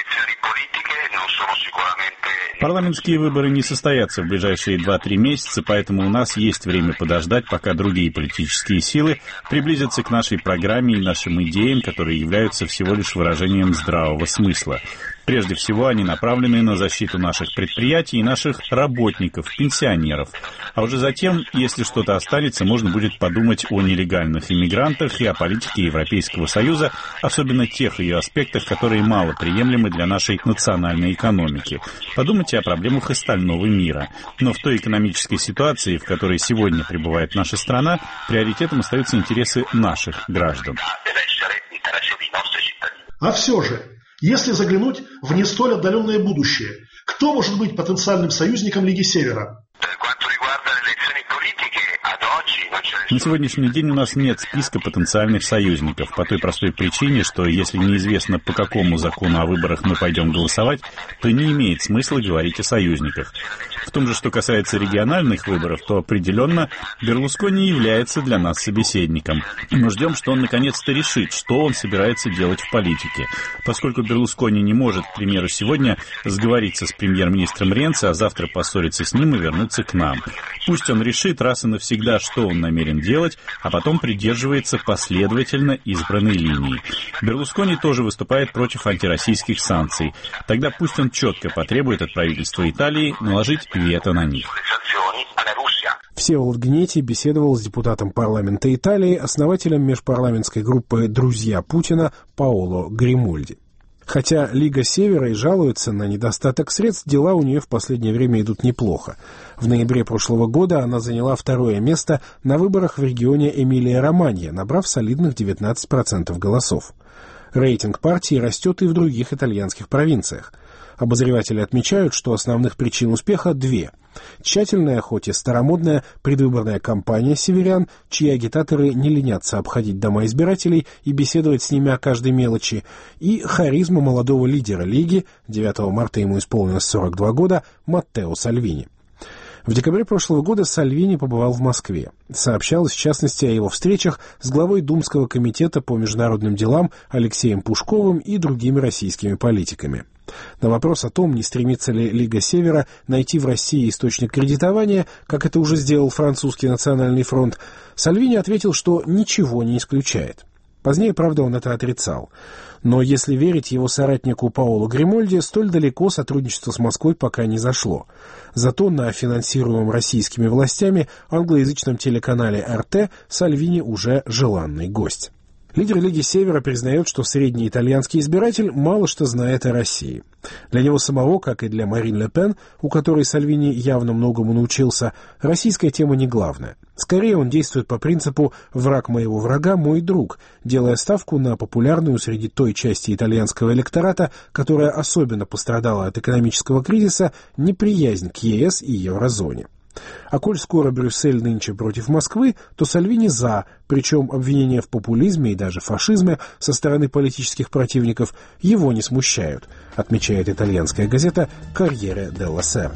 Парламентские выборы не состоятся в ближайшие 2-3 месяца, поэтому у нас есть время подождать, пока другие политические силы приблизятся к нашей программе и нашим идеям, которые являются всего лишь выражением здравого смысла. Прежде всего, они направлены на защиту наших предприятий и наших работников, пенсионеров. А уже затем, если что-то останется, можно будет подумать о нелегальных иммигрантах и о политике Европейского Союза, особенно тех ее аспектах, которые мало приемлемы для нашей национальной экономики. Подумайте о проблемах остального мира. Но в той экономической ситуации, в которой сегодня пребывает наша страна, приоритетом остаются интересы наших граждан. А все же, если заглянуть в не столь отдаленное будущее, кто может быть потенциальным союзником Лиги Севера? На сегодняшний день у нас нет списка потенциальных союзников, по той простой причине, что если неизвестно, по какому закону о выборах мы пойдем голосовать, то не имеет смысла говорить о союзниках. В том же, что касается региональных выборов, то определенно Берлускони является для нас собеседником. И мы ждем, что он наконец-то решит, что он собирается делать в политике. Поскольку Берлускони не может, к примеру, сегодня сговориться с премьер-министром Ренци, а завтра поссориться с ним и вернуться к нам. Пусть он решит раз и навсегда, что он намерен делать, а потом придерживается последовательно избранной линии. Берлускони тоже выступает против антироссийских санкций. Тогда пусть он четко потребует от правительства Италии наложить вето на них. Всеволод Гнети беседовал с депутатом парламента Италии, основателем межпарламентской группы «Друзья Путина» Паоло Гримольди. Хотя Лига Севера и жалуется на недостаток средств, дела у нее в последнее время идут неплохо. В ноябре прошлого года она заняла 2-е место на выборах в регионе Эмилия-Романья, набрав солидных 19% голосов. Рейтинг партии растет и в других итальянских провинциях. Обозреватели отмечают, что основных причин успеха две. Тщательная, хоть и старомодная, предвыборная кампания северян, чьи агитаторы не ленятся обходить дома избирателей и беседовать с ними о каждой мелочи, и харизма молодого лидера Лиги, 9 марта ему исполнилось 42 года, Маттео Сальвини. В декабре прошлого года Сальвини побывал в Москве. Сообщалось, в частности, о его встречах с главой Думского комитета по международным делам Алексеем Пушковым и другими российскими политиками. На вопрос о том, не стремится ли Лига Севера найти в России источник кредитования, как это уже сделал французский национальный фронт, Сальвини ответил, что ничего не исключает. Позднее, правда, он это отрицал. Но если верить его соратнику Паоло Гримольди, столь далеко сотрудничество с Москвой пока не зашло. Зато на финансируемом российскими властями англоязычном телеканале РТ Сальвини уже желанный гость. Лидер Лиги Севера признает, что средний итальянский избиратель мало что знает о России. Для него самого, как и для Марин Ле Пен, у которой Сальвини явно многому научился, российская тема не главная. Скорее он действует по принципу «враг моего врага – мой друг», делая ставку на популярную среди той части итальянского электората, которая особенно пострадала от экономического кризиса, неприязнь к ЕС и еврозоне. А коль скоро Брюссель нынче против Москвы, то Сальвини за, причем обвинения в популизме и даже фашизме со стороны политических противников его не смущают, отмечает итальянская газета «Корьере делла Сера».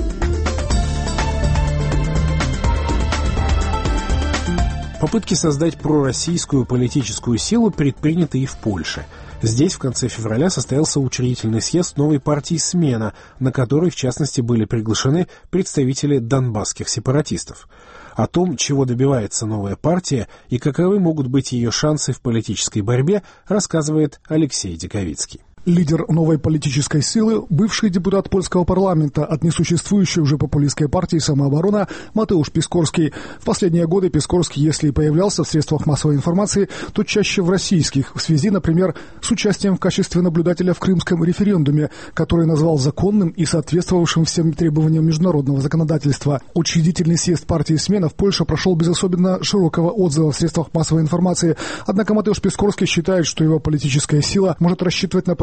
Попытки создать пророссийскую политическую силу предприняты и в Польше. Здесь в конце февраля состоялся учредительный съезд новой партии «Смена», на который, в частности, были приглашены представители донбасских сепаратистов. О том, чего добивается новая партия и каковы могут быть ее шансы в политической борьбе, рассказывает Алексей Диковицкий. Лидер новой политической силы, бывший депутат польского парламента от несуществующей уже популистской партии «Самооборона» Матeusz Пискорский. В последние годы Пискорский, если и появлялся в средствах массовой информации, то чаще в российских, в связи, например, с участием в качестве наблюдателя в крымском референдуме, который назвал законным и соответствовавшим всем требованиям международного законодательства. Учредительный съезд партии «Смена» в Польше прошел без особенно широкого отзыва в средствах массовой информации, однако Матeusz Пискорский считает, что его политическая сила может рассчитывать на поддержку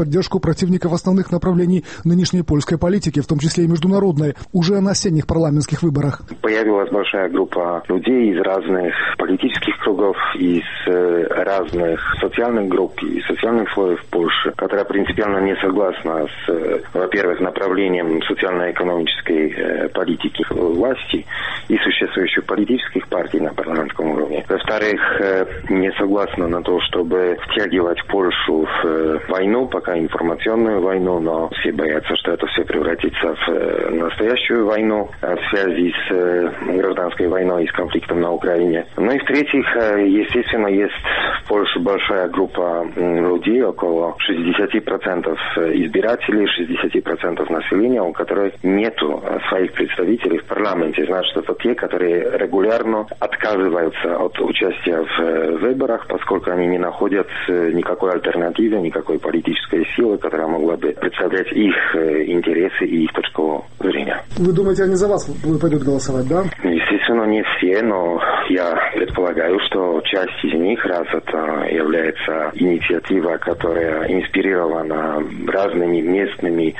поддержку противников основных направлений нынешней польской политики, в том числе и международной, уже на осенних парламентских выборах. Появилась большая группа людей из разных политических кругов, из разных социальных групп и социальных слоев Польши, которая принципиально не согласна с, во-первых, направлением социально-экономической политики власти и существующих политических партий на парламентском уровне. Во-вторых, не согласна на то, чтобы втягивать Польшу в войну, пока информационную войну, но все боятся, что это все превратится в настоящую войну в связи с гражданской войной и с конфликтом на Украине. Ну и в-третьих, естественно, есть в Польше большая группа людей, около 60% избирателей, 60% населения, у которых нету своих представителей в парламенте. Значит, это те, которые регулярно отказываются от участия в выборах, поскольку они не находят никакой альтернативы, никакой политической силы, которая могла бы представлять их интересы и их точку зрения. Вы думаете, они за вас пойдут голосовать, да? Естественно, не все, но я предполагаю, что часть из них, раз это является инициатива, которая инспирирована разными местными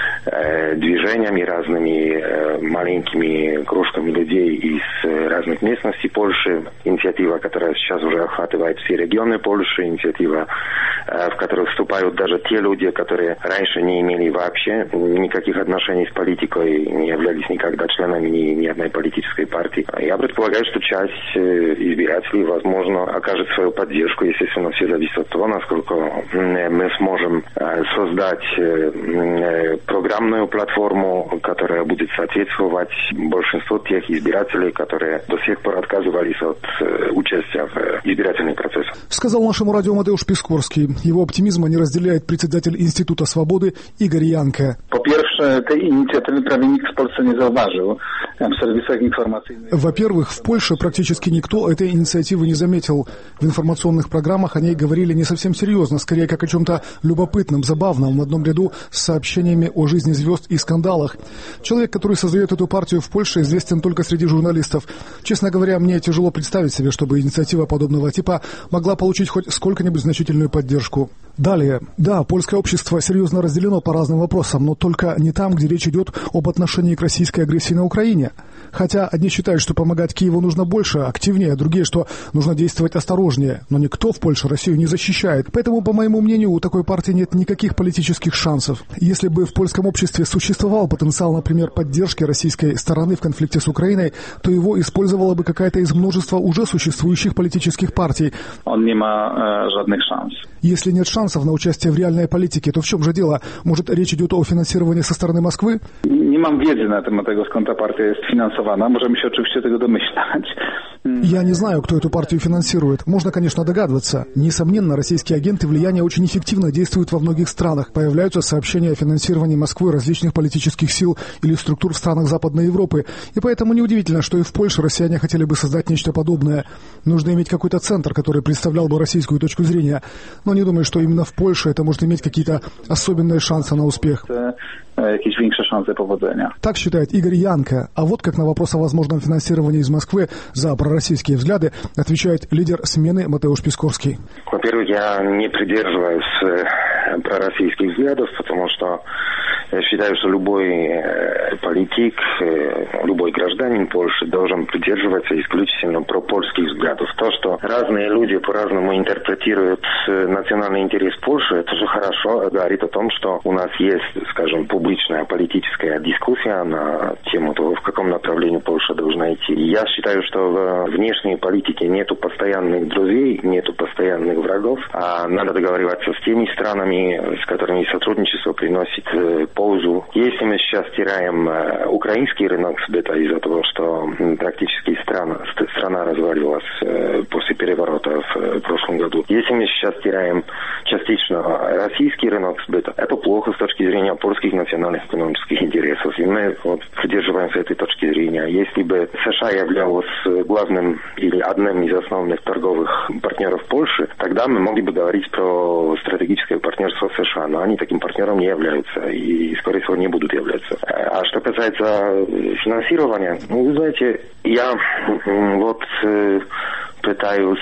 движениями, разными маленькими кружками людей из разных местностей Польши, инициатива, которая сейчас уже охватывает все регионы Польши, инициатива, в которую вступают даже те люди, которые раньше не имели вообще никаких отношений с политикой, не являлись никогда членами ни одной политической партии. Я предполагаю, что часть избирателей, возможно, окажет свою поддержку. Естественно, все зависит от того, насколько мы сможем создать программную платформу, которая будет соответствовать большинству тех избирателей, которые до сих пор отказывались от участия в избирательный процесс. Сказал нашему радио Матеуш Пискорский. Его оптимизма не разделяет председатель Института свободы Игорь Янка. По-перше, этой инициативы prawie nikt в Польше не зauważył. В сервисах информационных. Во-первых, в Польше практически никто этой инициативы не заметил. В информационных программах о ней говорили не совсем серьезно, скорее как о чем-то любопытном, забавном, в одном ряду с сообщениями о жизни звезд и скандалах. Человек, который создает эту партию в Польше, известен только среди журналистов. Честно говоря, мне тяжело представить себе, чтобы инициатива подобного типа могла получить хоть сколько-нибудь значительную поддержку. Далее. Да, польское общество серьезно разделено по разным вопросам, но только не там, где речь идет об отношении к российской агрессии на Украине. Хотя одни считают, что помогать Киеву нужно больше, активнее, а другие, что нужно действовать осторожнее. Но никто в Польше Россию не защищает. Поэтому, по моему мнению, у такой партии нет никаких политических шансов. Если бы в польском обществе существовал потенциал, например, поддержки российской стороны в конфликте с Украиной, то его использовала бы какая-то из множества уже существующих политических партий. Он не имеет жодных шансов. Если нет шансов на участие в реальной политике, то в чем же дело? Может, речь идет о финансировании со стороны Москвы? Не mam wiedzy na temat tego, skąd ta partia jest finansowana. Możemy się oczywiście tego domyślać. Я не знаю, кто эту партию финансирует. Можно, конечно, догадываться. Несомненно, российские агенты влияния очень эффективно действуют во многих странах. Появляются сообщения о финансировании Москвы различных политических сил или структур в странах Западной Европы. И поэтому неудивительно, что и в Польше россияне хотели бы создать нечто подобное. Нужно иметь какой-то центр, который представлял бы российскую точку зрения. Но не думаю, что именно в Польше это может иметь какие-то особенные шансы на успех. Jakieś większe szanse powodzenia. Так считает Игорь Янка. А вот как на вопрос о возможном финансировании из Москвы за пророссийские взгляды отвечает лидер смены Матеуш Пискорский. Во-первых, я не придерживаюсь пророссийских взглядов, потому что я считаю, что любой политик, любой гражданин Польши должен придерживаться исключительно пропольских взглядов. То, что разные люди по-разному интерпретируют национальный интерес Польши, это же хорошо говорит о том, что у нас есть, скажем, публичная политическая дискуссия на тему того, в каком направлении Польша должна идти. Я считаю, что в внешней политике нету постоянных друзей, нету постоянных врагов, а надо договариваться с теми странами, с которыми сотрудничество приносит пользу. Если мы сейчас теряем украинский рынок сбыта из-за того, что практически страна развалилась после переворота в прошлом году, если мы сейчас теряем частично российский рынок сбыта, это плохо с точки зрения польских национальных экономических интересов. И мы придерживаемся этой точки зрения. Если бы США являлась главным или одним из основных торговых партнеров Польши, тогда мы могли бы говорить про стратегическое партнерство с США, но они таким партнером не являются и, скорее всего, не будут являться. А что касается финансирования, вы знаете, я пытаюсь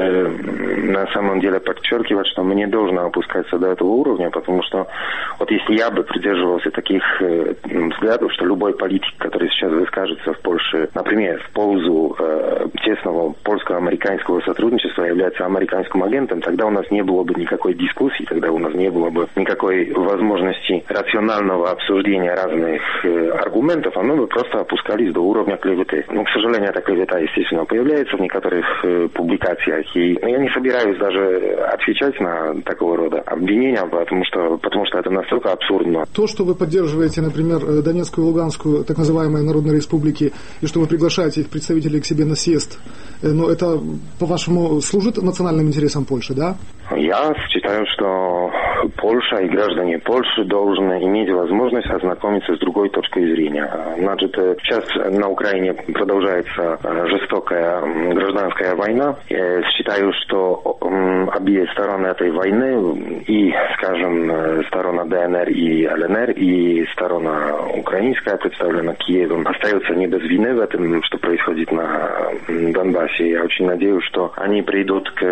на самом деле подчеркивать, что мы не должны опускаться до этого уровня, потому что вот если я бы придерживался таких взглядов, что любой политик, который сейчас выскажется в Польше, например, в пользу тесного польско-американского сотрудничества, является американским агентом, тогда у нас не было бы никакой дискуссии, тогда у нас не было бы никакой возможности рационального обсуждения разных аргументов, а мы бы просто опускались до уровня клеветы. Ну, к сожалению, эта клевета, естественно, появляется в некоторых публикациях, и я не собираюсь даже отвечать на такого рода обвинения, потому что это настолько абсурдно. То, что вы поддерживаете, например, Донецкую и Луганскую, так называемые народные республики, и что вы приглашаете их представителей к себе на съезд, но это, по-вашему, служит национальным интересам Польши, да? Я считаю, что Польша и граждане Польши должны иметь возможность ознакомиться с другой точкой зрения. Значит, сейчас на Украине продолжается жестокая гражданская война. Я считаю, что обе стороны этой войны, и, скажем, сторона ДНР и ЛНР, и сторона украинская, представлена Киевом, остаются не без вины в этом, что происходит на Донбассе. Я очень надеюсь, что они придут к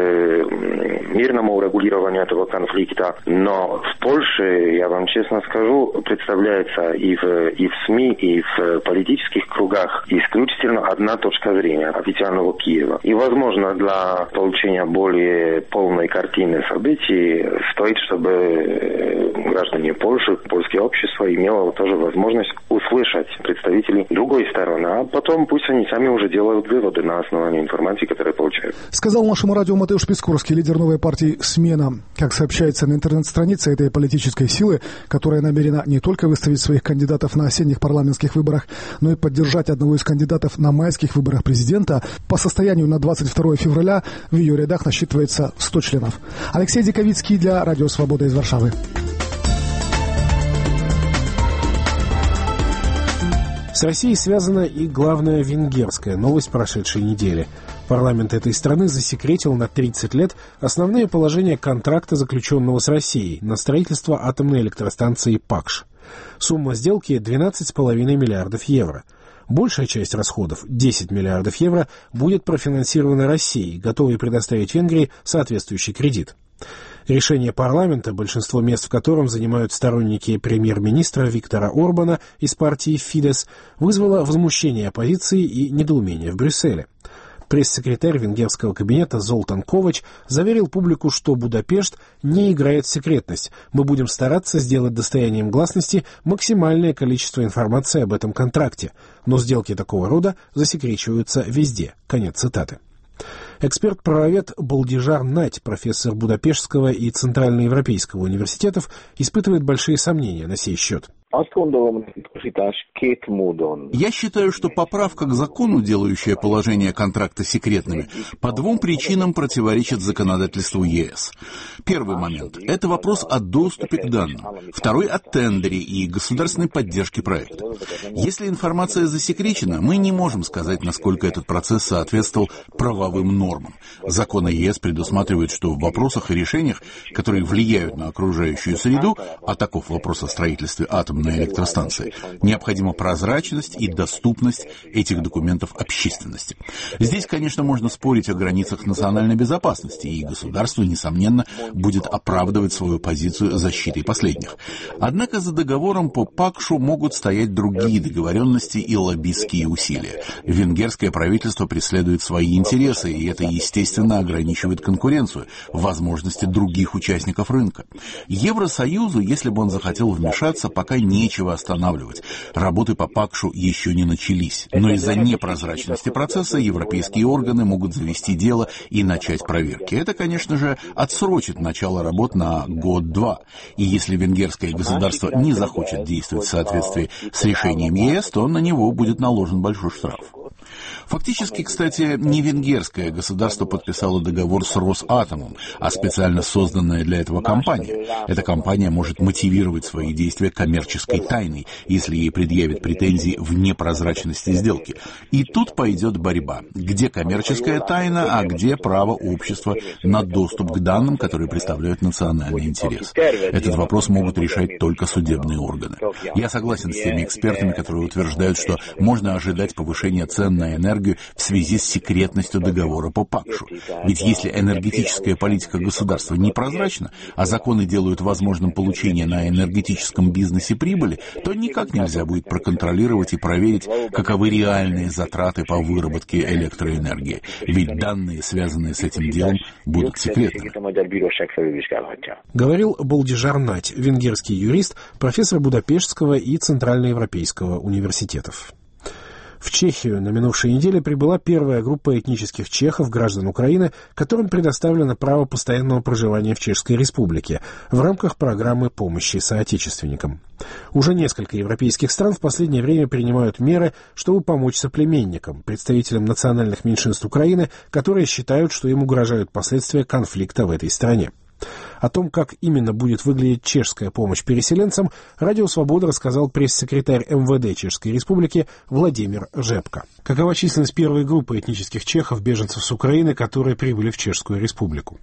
мирному урегулированию этого конфликта. Но в Польше, я вам честно скажу, представляется и в СМИ, и в политических кругах исключительно одна точка зрения официального Киева. И, возможно, для получения более полной картины событий стоит, чтобы граждане Польши, польское общество имело тоже возможность услышать представителей другой стороны, а потом пусть они сами уже делают выводы на основании информации, которую получают. Сказал нашему радио Матеуш Пискорский, лидер новой партии «Смена». Как сообщается на интернет-странице этой политической силы, которая намерена не только выставить своих кандидатов на осенних парламентских выборах, но и поддержать одного из кандидатов на майских выборах президента, по состоянию на 22 февраля в ее рядах насчитывается 100 членов. Алексей Диковицкий для Радио Свобода из Варшавы. С Россией связана и главная венгерская новость прошедшей недели. Парламент этой страны засекретил на 30 лет основные положения контракта, заключенного с Россией, на строительство атомной электростанции Пакш. Сумма сделки – 12,5 миллиардов евро. Большая часть расходов, 10 миллиардов евро, будет профинансирована Россией, готовой предоставить Венгрии соответствующий кредит. Решение парламента, большинство мест в котором занимают сторонники премьер-министра Виктора Орбана из партии Фидес, вызвало возмущение оппозиции и недоумение в Брюсселе. Пресс-секретарь венгерского кабинета Золтан Ковач заверил публику, что Будапешт не играет в секретность. Мы будем стараться сделать достоянием гласности максимальное количество информации об этом контракте, но сделки такого рода засекречиваются везде. Конец цитаты. Эксперт-правовед Балдижар Нать, профессор Будапештского и Центральноевропейского университетов, испытывает большие сомнения на сей счет. Я считаю, что поправка к закону, делающая положения контракта секретными, по двум причинам противоречит законодательству ЕС. Первый момент – это вопрос о доступе к данным. Второй – о тендере и государственной поддержке проекта. Если информация засекречена, мы не можем сказать, насколько этот процесс соответствовал правовым нормам. Законы ЕС предусматривают, что в вопросах и решениях, которые влияют на окружающую среду, а таков вопрос о строительстве атомной электростанции, необходима прозрачность и доступность этих документов общественности. Здесь, конечно, можно спорить о границах национальной безопасности, и государство, несомненно, будет оправдывать свою позицию защитой последних. Однако за договором по Пакшу могут стоять другие договоренности и лоббистские усилия. Венгерское правительство преследует свои интересы, и это, естественно, ограничивает конкуренцию, возможности других участников рынка. Евросоюзу, если бы он захотел вмешаться, пока нечего останавливать. Работы по Пакшу еще не начались. Но из-за непрозрачности процесса европейские органы могут завести дело и начать проверки. Это, конечно же, отсрочит начало работ на год-два. И если венгерское государство не захочет действовать в соответствии с решением ЕС, то на него будет наложен большой штраф. Фактически, кстати, не венгерское государство подписало договор с Росатомом, а специально созданная для этого компания. Эта компания может мотивировать свои действия коммерческой тайной, если ей предъявят претензии в непрозрачности сделки. И тут пойдет борьба. Где коммерческая тайна, а где право общества на доступ к данным, которые представляют национальный интерес? Этот вопрос могут решать только судебные органы. Я согласен с теми экспертами, которые утверждают, что можно ожидать повышения цен на на энергию в связи с секретностью договора по Пакшу. Ведь если энергетическая политика государства непрозрачна, а законы делают возможным получение на энергетическом бизнесе прибыли, то никак нельзя будет проконтролировать и проверить, каковы реальные затраты по выработке электроэнергии. Ведь данные, связанные с этим делом, будут секретными. Говорил Болдижар Нать, венгерский юрист, профессор Будапештского и Центральноевропейского университетов. В Чехию на минувшей неделе прибыла первая группа этнических чехов, граждан Украины, которым предоставлено право постоянного проживания в Чешской Республике в рамках программы помощи соотечественникам. Уже несколько европейских стран в последнее время принимают меры, чтобы помочь соплеменникам, представителям национальных меньшинств Украины, которые считают, что им угрожают последствия конфликта в этой стране. О том, как именно будет выглядеть чешская помощь переселенцам, Радио Свобода рассказал пресс-секретарь МВД Чешской Республики Владимир Жепко. Какова численность первой группы этнических чехов, беженцев с Украины, которые прибыли в Чешскую Республику?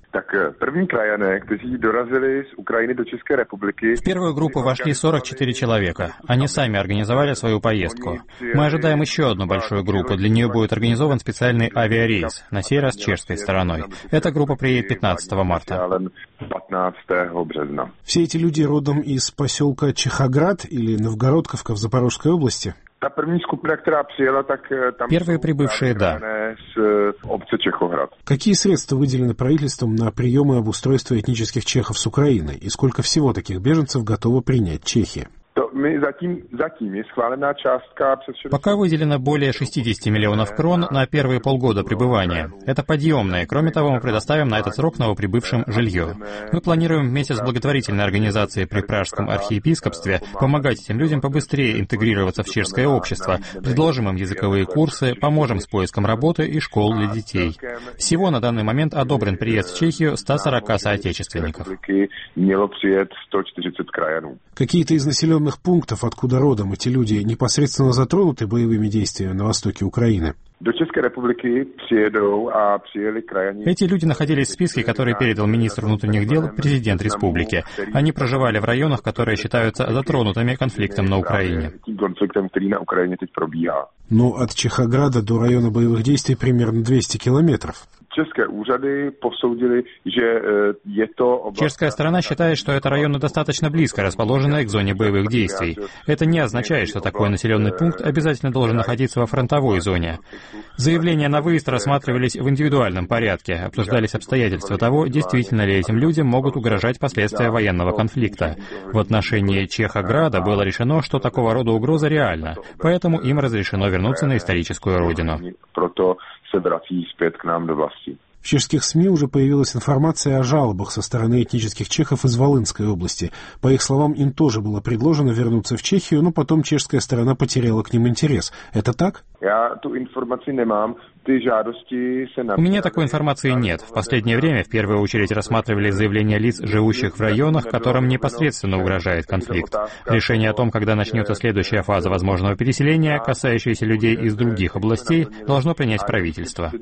В первую группу вошли 44 человека. Они сами организовали свою поездку. Мы ожидаем еще одну большую группу. Для нее будет организован специальный авиарейс, на сей раз чешской стороной. Эта группа приедет 15 марта. Все эти люди родом из поселка Чехоград или Новгородковка в Запорожской области? Первые прибывшие, да. Какие средства выделены правительством на прием и обустройство этнических чехов с Украины? И сколько всего таких беженцев готова принять Чехия? Пока выделено более 60 миллионов крон на первые полгода пребывания. Это подъемное. Кроме того, мы предоставим на этот срок новоприбывшим жилье. Мы планируем вместе с благотворительной организацией при Пражском архиепископстве помогать этим людям побыстрее интегрироваться в чешское общество, предложим им языковые курсы, поможем с поиском работы и школ для детей. Всего на данный момент одобрен приезд в Чехию 140 соотечественников. Какие-то из населенных пунктов, откуда родом эти люди, непосредственно затронуты боевыми действиями на востоке Украины? Эти люди находились в списке, который передал министр внутренних дел президент республики. Они проживали в районах, которые считаются затронутыми конфликтом на Украине. Но от Чехограда до района боевых действий примерно 200 километров. Чешская сторона считает, что это районы достаточно близко расположенные к зоне боевых действий. Это не означает, что такой населенный пункт обязательно должен находиться во фронтовой зоне. Заявления на выезд рассматривались в индивидуальном порядке, обсуждались обстоятельства того, действительно ли этим людям могут угрожать последствия военного конфликта. В отношении Чехограда было решено, что такого рода угроза реальна, поэтому им разрешено вернуться на историческую родину. В чешских СМИ уже появилась информация о жалобах со стороны этнических чехов из Волынской области. По их словам, им тоже было предложено вернуться в Чехию, но потом чешская сторона потеряла к ним интерес. Это так? У меня такой информации нет. В последнее время в первую очередь рассматривали заявления лиц, живущих в районах, которым непосредственно угрожает конфликт. Решение о том, когда начнется следующая фаза возможного переселения, касающаяся людей из других областей, должно принять правительство.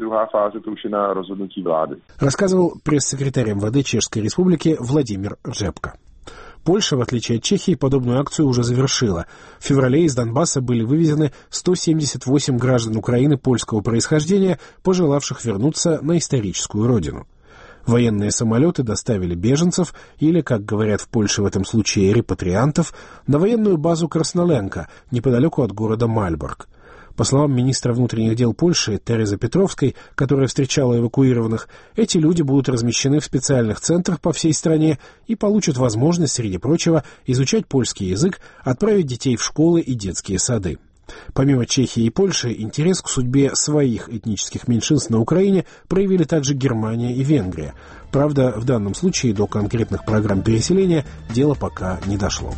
Рассказывал пресс-секретарь МВД Чешской Республики Владимир Жепко. Польша, в отличие от Чехии, подобную акцию уже завершила. В феврале из Донбасса были вывезены 178 граждан Украины польского происхождения, пожелавших вернуться на историческую родину. Военные самолеты доставили беженцев, или, как говорят в Польше в этом случае, репатриантов, на военную базу Красноленка, неподалеку от города Мальборг. По словам министра внутренних дел Польши Терезы Петровской, которая встречала эвакуированных, эти люди будут размещены в специальных центрах по всей стране и получат возможность, среди прочего, изучать польский язык, отправить детей в школы и детские сады. Помимо Чехии и Польши, интерес к судьбе своих этнических меньшинств на Украине проявили также Германия и Венгрия. Правда, в данном случае до конкретных программ переселения дело пока не дошло.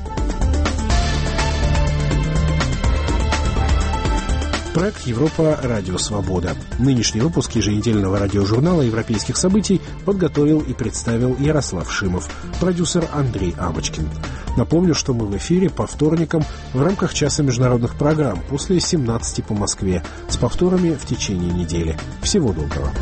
Проект «Европа. Радио Свобода». Нынешний выпуск еженедельного радиожурнала европейских событий подготовил и представил Ярослав Шимов, продюсер Андрей Абочкин. Напомню, что мы в эфире по вторникам в рамках часа международных программ после 17 по Москве, с повторами в течение недели. Всего доброго.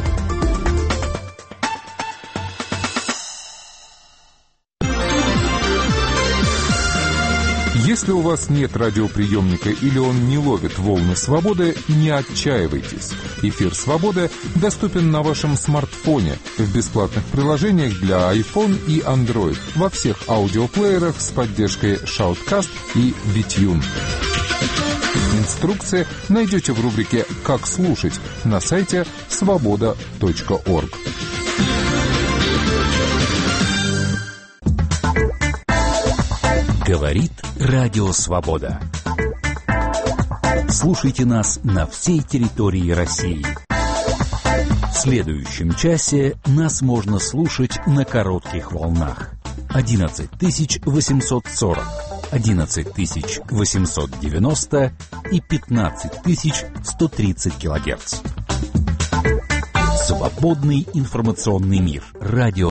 Если у вас нет радиоприемника или он не ловит волны свободы, не отчаивайтесь. Эфир «Свободы» доступен на вашем смартфоне в бесплатных приложениях для iPhone и Android во всех аудиоплеерах с поддержкой Shoutcast и BitTune. Инструкции найдете в рубрике «Как слушать» на сайте svoboda.org. Говорит Радио Свобода. Слушайте нас на всей территории России. В следующем часе нас можно слушать на коротких волнах. 11840, 11890 и 15130 килогерц. Свободный информационный мир. Радио